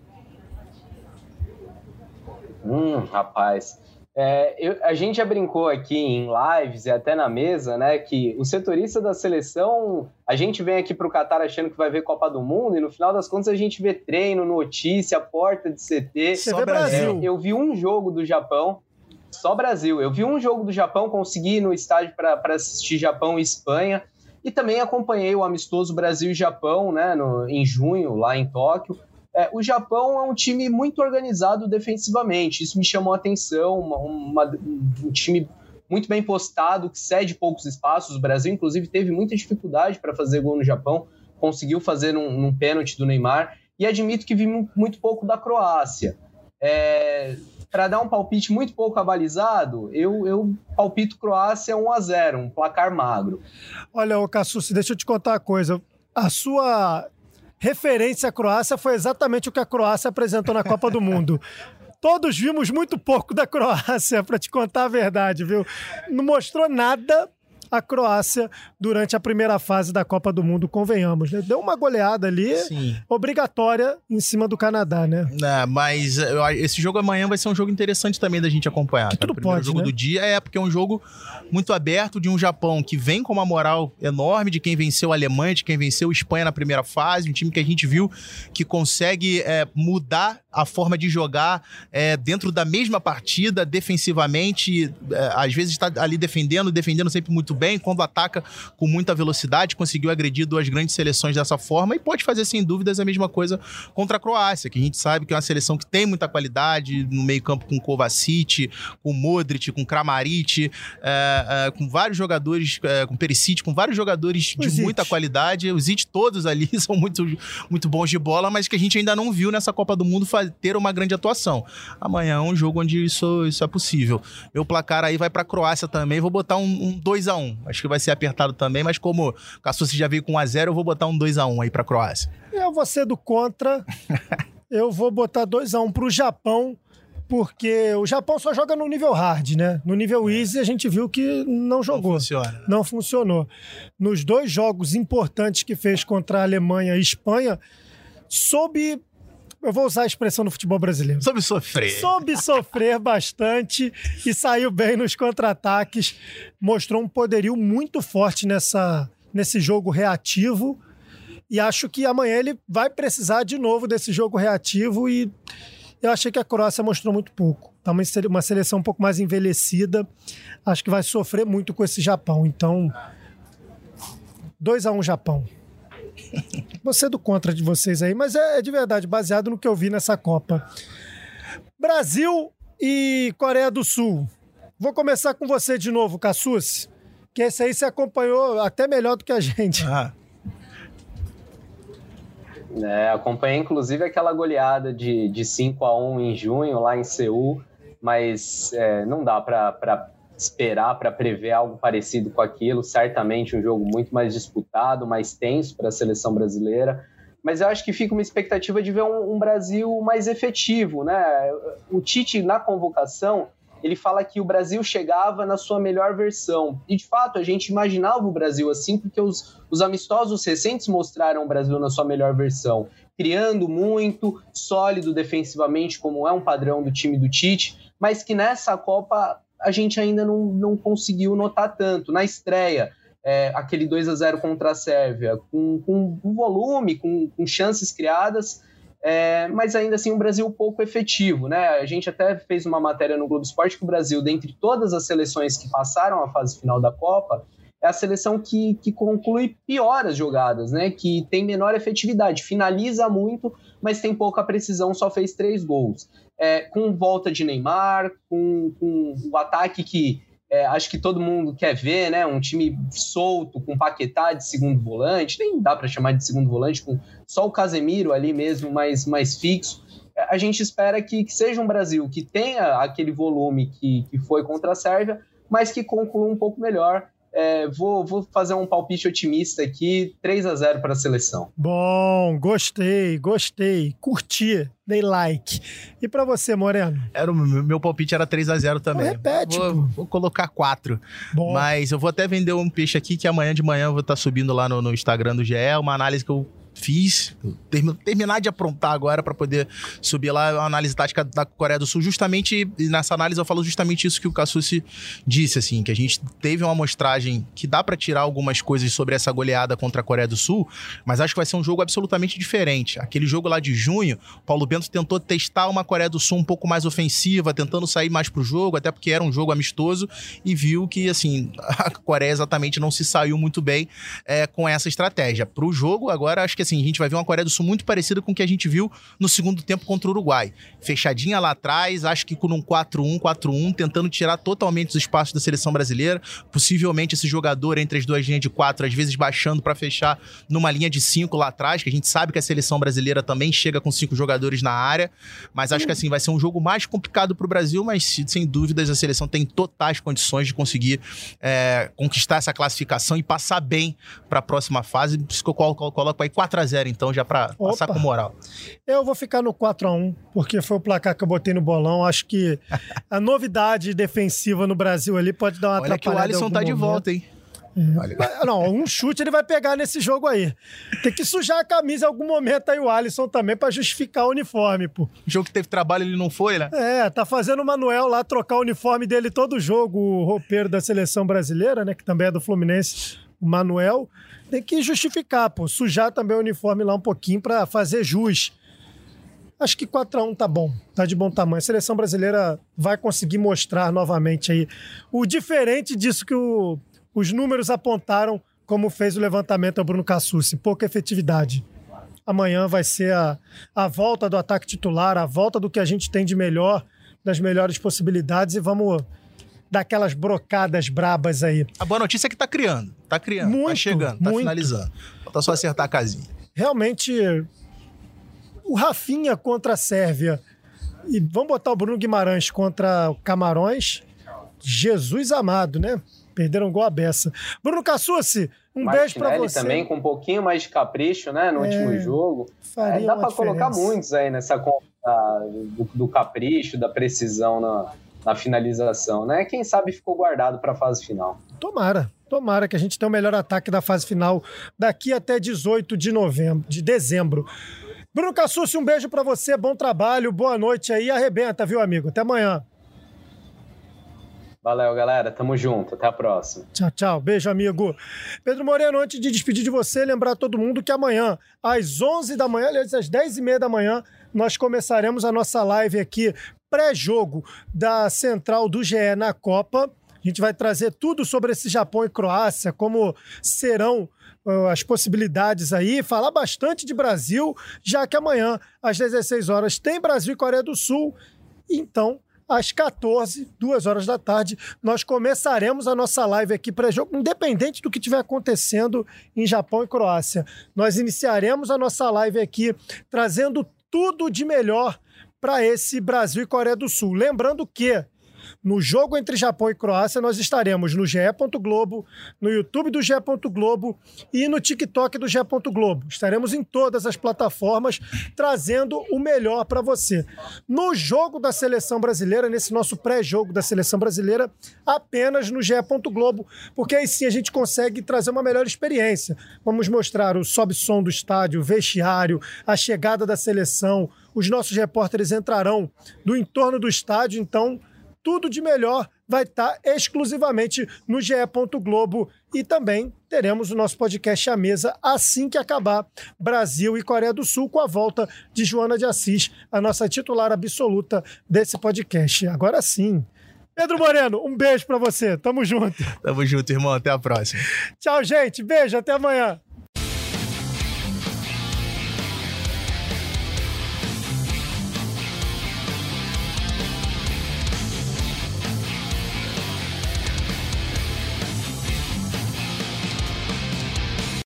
Hum, rapaz... É, eu, a gente já brincou aqui em lives e até na mesa, né, que o setorista da seleção, a gente vem aqui para o Catar achando que vai ver Copa do Mundo e no final das contas a gente vê treino, notícia, porta de C T. Só Brasil. É, eu vi um jogo do Japão, só Brasil, eu vi um jogo do Japão, consegui ir no estádio para assistir Japão e Espanha e também acompanhei o amistoso Brasil e Japão, né, no, em junho, lá em Tóquio. É, o Japão é um time muito organizado defensivamente, isso me chamou a atenção, uma, uma, um time muito bem postado, que cede poucos espaços. O Brasil, inclusive, teve muita dificuldade para fazer gol no Japão, conseguiu fazer num, num pênalti do Neymar, e admito que vi muito pouco da Croácia. É, para dar um palpite muito pouco abalizado, eu, eu palpito Croácia um a zero, um placar magro. Olha, ô Cassucci, deixa eu te contar uma coisa. A sua... referência à Croácia foi exatamente o que a Croácia apresentou na Copa do Mundo. Todos vimos muito pouco da Croácia, para te contar a verdade, viu? Não mostrou nada a Croácia durante a primeira fase da Copa do Mundo, convenhamos, né? Deu uma goleada ali, Sim. obrigatória, em cima do Canadá, né? É, mas esse jogo amanhã vai ser um jogo interessante também da gente acompanhar. Que tudo o primeiro pode, jogo né? do dia é porque é um jogo muito aberto de um Japão que vem com uma moral enorme de quem venceu a Alemanha, de quem venceu a Espanha na primeira fase, um time que a gente viu que consegue é, mudar a forma de jogar é, dentro da mesma partida, defensivamente, é, às vezes está ali defendendo, defendendo sempre muito bem, quando ataca com muita velocidade, conseguiu agredir duas grandes seleções dessa forma e pode fazer, sem dúvidas, a mesma coisa contra a Croácia, que a gente sabe que é uma seleção que tem muita qualidade no meio campo, com Kovacic, com Modric, com Kramaric, é, é, com vários jogadores, é, com Perisic, com vários jogadores de Zic. muita qualidade. Os Zic todos ali são muito, muito bons de bola, mas que a gente ainda não viu nessa Copa do Mundo ter uma grande atuação. Amanhã é um jogo onde isso, isso é possível. Meu placar aí vai pra Croácia também, vou botar um, um dois a um. Acho que vai ser apertado também, mas como o Cassucci já veio com um a zero, eu vou botar um dois a um aí pra Croácia. Eu vou ser do contra. Eu vou botar dois a um pro Japão, porque o Japão só joga no nível hard, né? No nível easy a gente viu que não jogou. Não funciona. Não funcionou. Nos dois jogos importantes que fez contra a Alemanha e Espanha, soube... Eu vou usar a expressão no futebol brasileiro. Soube sofrer. Soube sofrer bastante e saiu bem nos contra-ataques. Mostrou um poderio muito forte nessa, nesse jogo reativo. E acho que amanhã ele vai precisar de novo desse jogo reativo. E eu achei que a Croácia mostrou muito pouco. Tá uma seleção um pouco mais envelhecida. Acho que vai sofrer muito com esse Japão. Então, dois a um Japão. Você do contra de vocês aí, mas é, é de verdade, baseado no que eu vi nessa Copa. Brasil e Coreia do Sul. Vou começar com você de novo, Cassucci. Que esse aí você acompanhou até melhor do que a gente. Ah. É, acompanhei inclusive aquela goleada de, de cinco a um em junho lá em Seul, mas é, não dá para esperar, para prever algo parecido com aquilo. Certamente um jogo muito mais disputado, mais tenso para a seleção brasileira, mas eu acho que fica uma expectativa de ver um, um Brasil mais efetivo, né? O Tite, na convocação, ele fala que o Brasil chegava na sua melhor versão. E, de fato, a gente imaginava o Brasil assim, porque os, os amistosos recentes mostraram o Brasil na sua melhor versão. Criando muito, sólido defensivamente, como é um padrão do time do Tite, mas que nessa Copa a gente ainda não, não conseguiu notar tanto. Na estreia, é, aquele dois a zero contra a Sérvia, com, com volume, com, com chances criadas, É, mas ainda assim um Brasil pouco efetivo, né? A gente até fez uma matéria no Globo Esporte que o Brasil, dentre todas as seleções que passaram a fase final da Copa, é a seleção que, que conclui pior as jogadas, né? Que tem menor efetividade, finaliza muito, mas tem pouca precisão, só fez três gols. É, com volta de Neymar, com, com o ataque que É, acho que todo mundo quer ver, né? Um time solto, com Paquetá de segundo volante, nem dá para chamar de segundo volante, com só o Casemiro ali mesmo, mais, mais fixo. A gente espera que, que seja um Brasil que tenha aquele volume que, que foi contra a Sérvia, mas que conclua um pouco melhor. É, vou, vou fazer um palpite otimista aqui, três a zero para a seleção. Bom, gostei, gostei, curti, dei like. E para você, Moreno? Era o meu palpite era três a zero também. Não repete, vou, vou colocar quatro. Bom. Mas eu vou até vender um peixe aqui que amanhã de manhã eu vou estar subindo lá no, no Instagram do G E, uma análise que eu fiz, term, terminar de aprontar agora para poder subir lá a análise tática da Coreia do Sul. Justamente, nessa análise eu falo justamente isso que o Cassucci disse, assim, que a gente teve uma amostragem que dá para tirar algumas coisas sobre essa goleada contra a Coreia do Sul, mas acho que vai ser um jogo absolutamente diferente. Aquele jogo lá de junho, Paulo Bento tentou testar uma Coreia do Sul um pouco mais ofensiva, tentando sair mais pro jogo, até porque era um jogo amistoso, e viu que, assim, a Coreia exatamente não se saiu muito bem é, com essa estratégia. Pro jogo, agora, acho que assim, a gente vai ver uma Coreia do Sul muito parecida com o que a gente viu no segundo tempo contra o Uruguai. Fechadinha lá atrás, acho que com um quatro um, quatro um, tentando tirar totalmente os espaços da seleção brasileira, possivelmente esse jogador entre as duas linhas de quatro, às vezes baixando para fechar numa linha de cinco lá atrás, que a gente sabe que a seleção brasileira também chega com cinco jogadores na área, mas acho que assim, vai ser um jogo mais complicado pro Brasil, mas sem dúvidas a seleção tem totais condições de conseguir é, conquistar essa classificação e passar bem para a próxima fase. Por isso que eu coloco, coloco aí quatro a zero, então, já pra Opa. passar com moral. Eu vou ficar no quatro a um, porque foi o placar que eu botei no bolão. Acho que a novidade defensiva no Brasil ali pode dar uma Olha atrapalhada. Olha que o Alisson tá momento. de volta, hein? É. Não, um chute ele vai pegar nesse jogo aí. Tem que sujar a camisa em algum momento aí o Alisson também pra justificar o uniforme, pô. O jogo que teve trabalho ele não foi, né? É, tá fazendo o Manuel lá trocar o uniforme dele todo jogo, o roupeiro da seleção brasileira, né, que também é do Fluminense, o Manuel. Tem que justificar, pô, sujar também o uniforme lá um pouquinho pra fazer jus. Acho que quatro a um tá bom, tá de bom tamanho. A seleção brasileira vai conseguir mostrar novamente aí o diferente disso que o, os números apontaram, como fez o levantamento ao Bruno Cassucci, pouca efetividade. Amanhã vai ser a, a volta do ataque titular, a volta do que a gente tem de melhor, das melhores possibilidades, e vamos dar aquelas brocadas brabas aí. A boa notícia é que tá criando, tá criando, muito, tá chegando, tá muito. finalizando. Falta só acertar a casinha. Realmente, o Rafinha contra a Sérvia, e vamos botar o Bruno Guimarães contra o Camarões, Jesus amado, né? Perderam gol à beça. Bruno Cassucci, um Martinelli beijo pra você. Também com um pouquinho mais de capricho, né, no é, último jogo. É, dá pra colocar muitos aí nessa conta do, do capricho, da precisão na, na finalização, né? Quem sabe ficou guardado para a fase final. Tomara, tomara que a gente tenha o melhor ataque da fase final daqui até dezoito de novembro, de dezembro. Bruno Cassucci, um beijo para você, bom trabalho, boa noite aí, arrebenta, viu, amigo? Até amanhã. Valeu, galera, tamo junto, até a próxima. Tchau, tchau, beijo, amigo. Pedro Moreno, antes de despedir de você, lembrar todo mundo que amanhã, às onze da manhã, aliás, às dez e meia da manhã, nós começaremos a nossa live aqui, pré-jogo da Central do G E na Copa. A gente vai trazer tudo sobre esse Japão e Croácia, como serão uh, as possibilidades aí, falar bastante de Brasil, já que amanhã, às dezesseis horas, tem Brasil e Coreia do Sul. Então, às quatorze, duas horas da tarde, nós começaremos a nossa live aqui pré-jogo, independente do que estiver acontecendo em Japão e Croácia. Nós iniciaremos a nossa live aqui trazendo tudo de melhor para esse Brasil e Coreia do Sul. Lembrando que no jogo entre Japão e Croácia, nós estaremos no G E. Globo, no YouTube do G E. Globo e no TikTok do G E. Globo. Estaremos em todas as plataformas trazendo o melhor para você. No jogo da Seleção Brasileira, nesse nosso pré-jogo da Seleção Brasileira, apenas no G E. Globo, porque aí sim a gente consegue trazer uma melhor experiência. Vamos mostrar o sobe-som do estádio, o vestiário, a chegada da seleção. Os nossos repórteres entrarão do entorno do estádio, então tudo de melhor vai estar exclusivamente no G E. Globo e também teremos o nosso podcast à mesa assim que acabar Brasil e Coreia do Sul com a volta de Joana de Assis, a nossa titular absoluta desse podcast. Agora sim. Pedro Moreno, um beijo pra você. Tamo junto. Tamo junto, irmão. Até a próxima. Tchau, gente. Beijo. Até amanhã.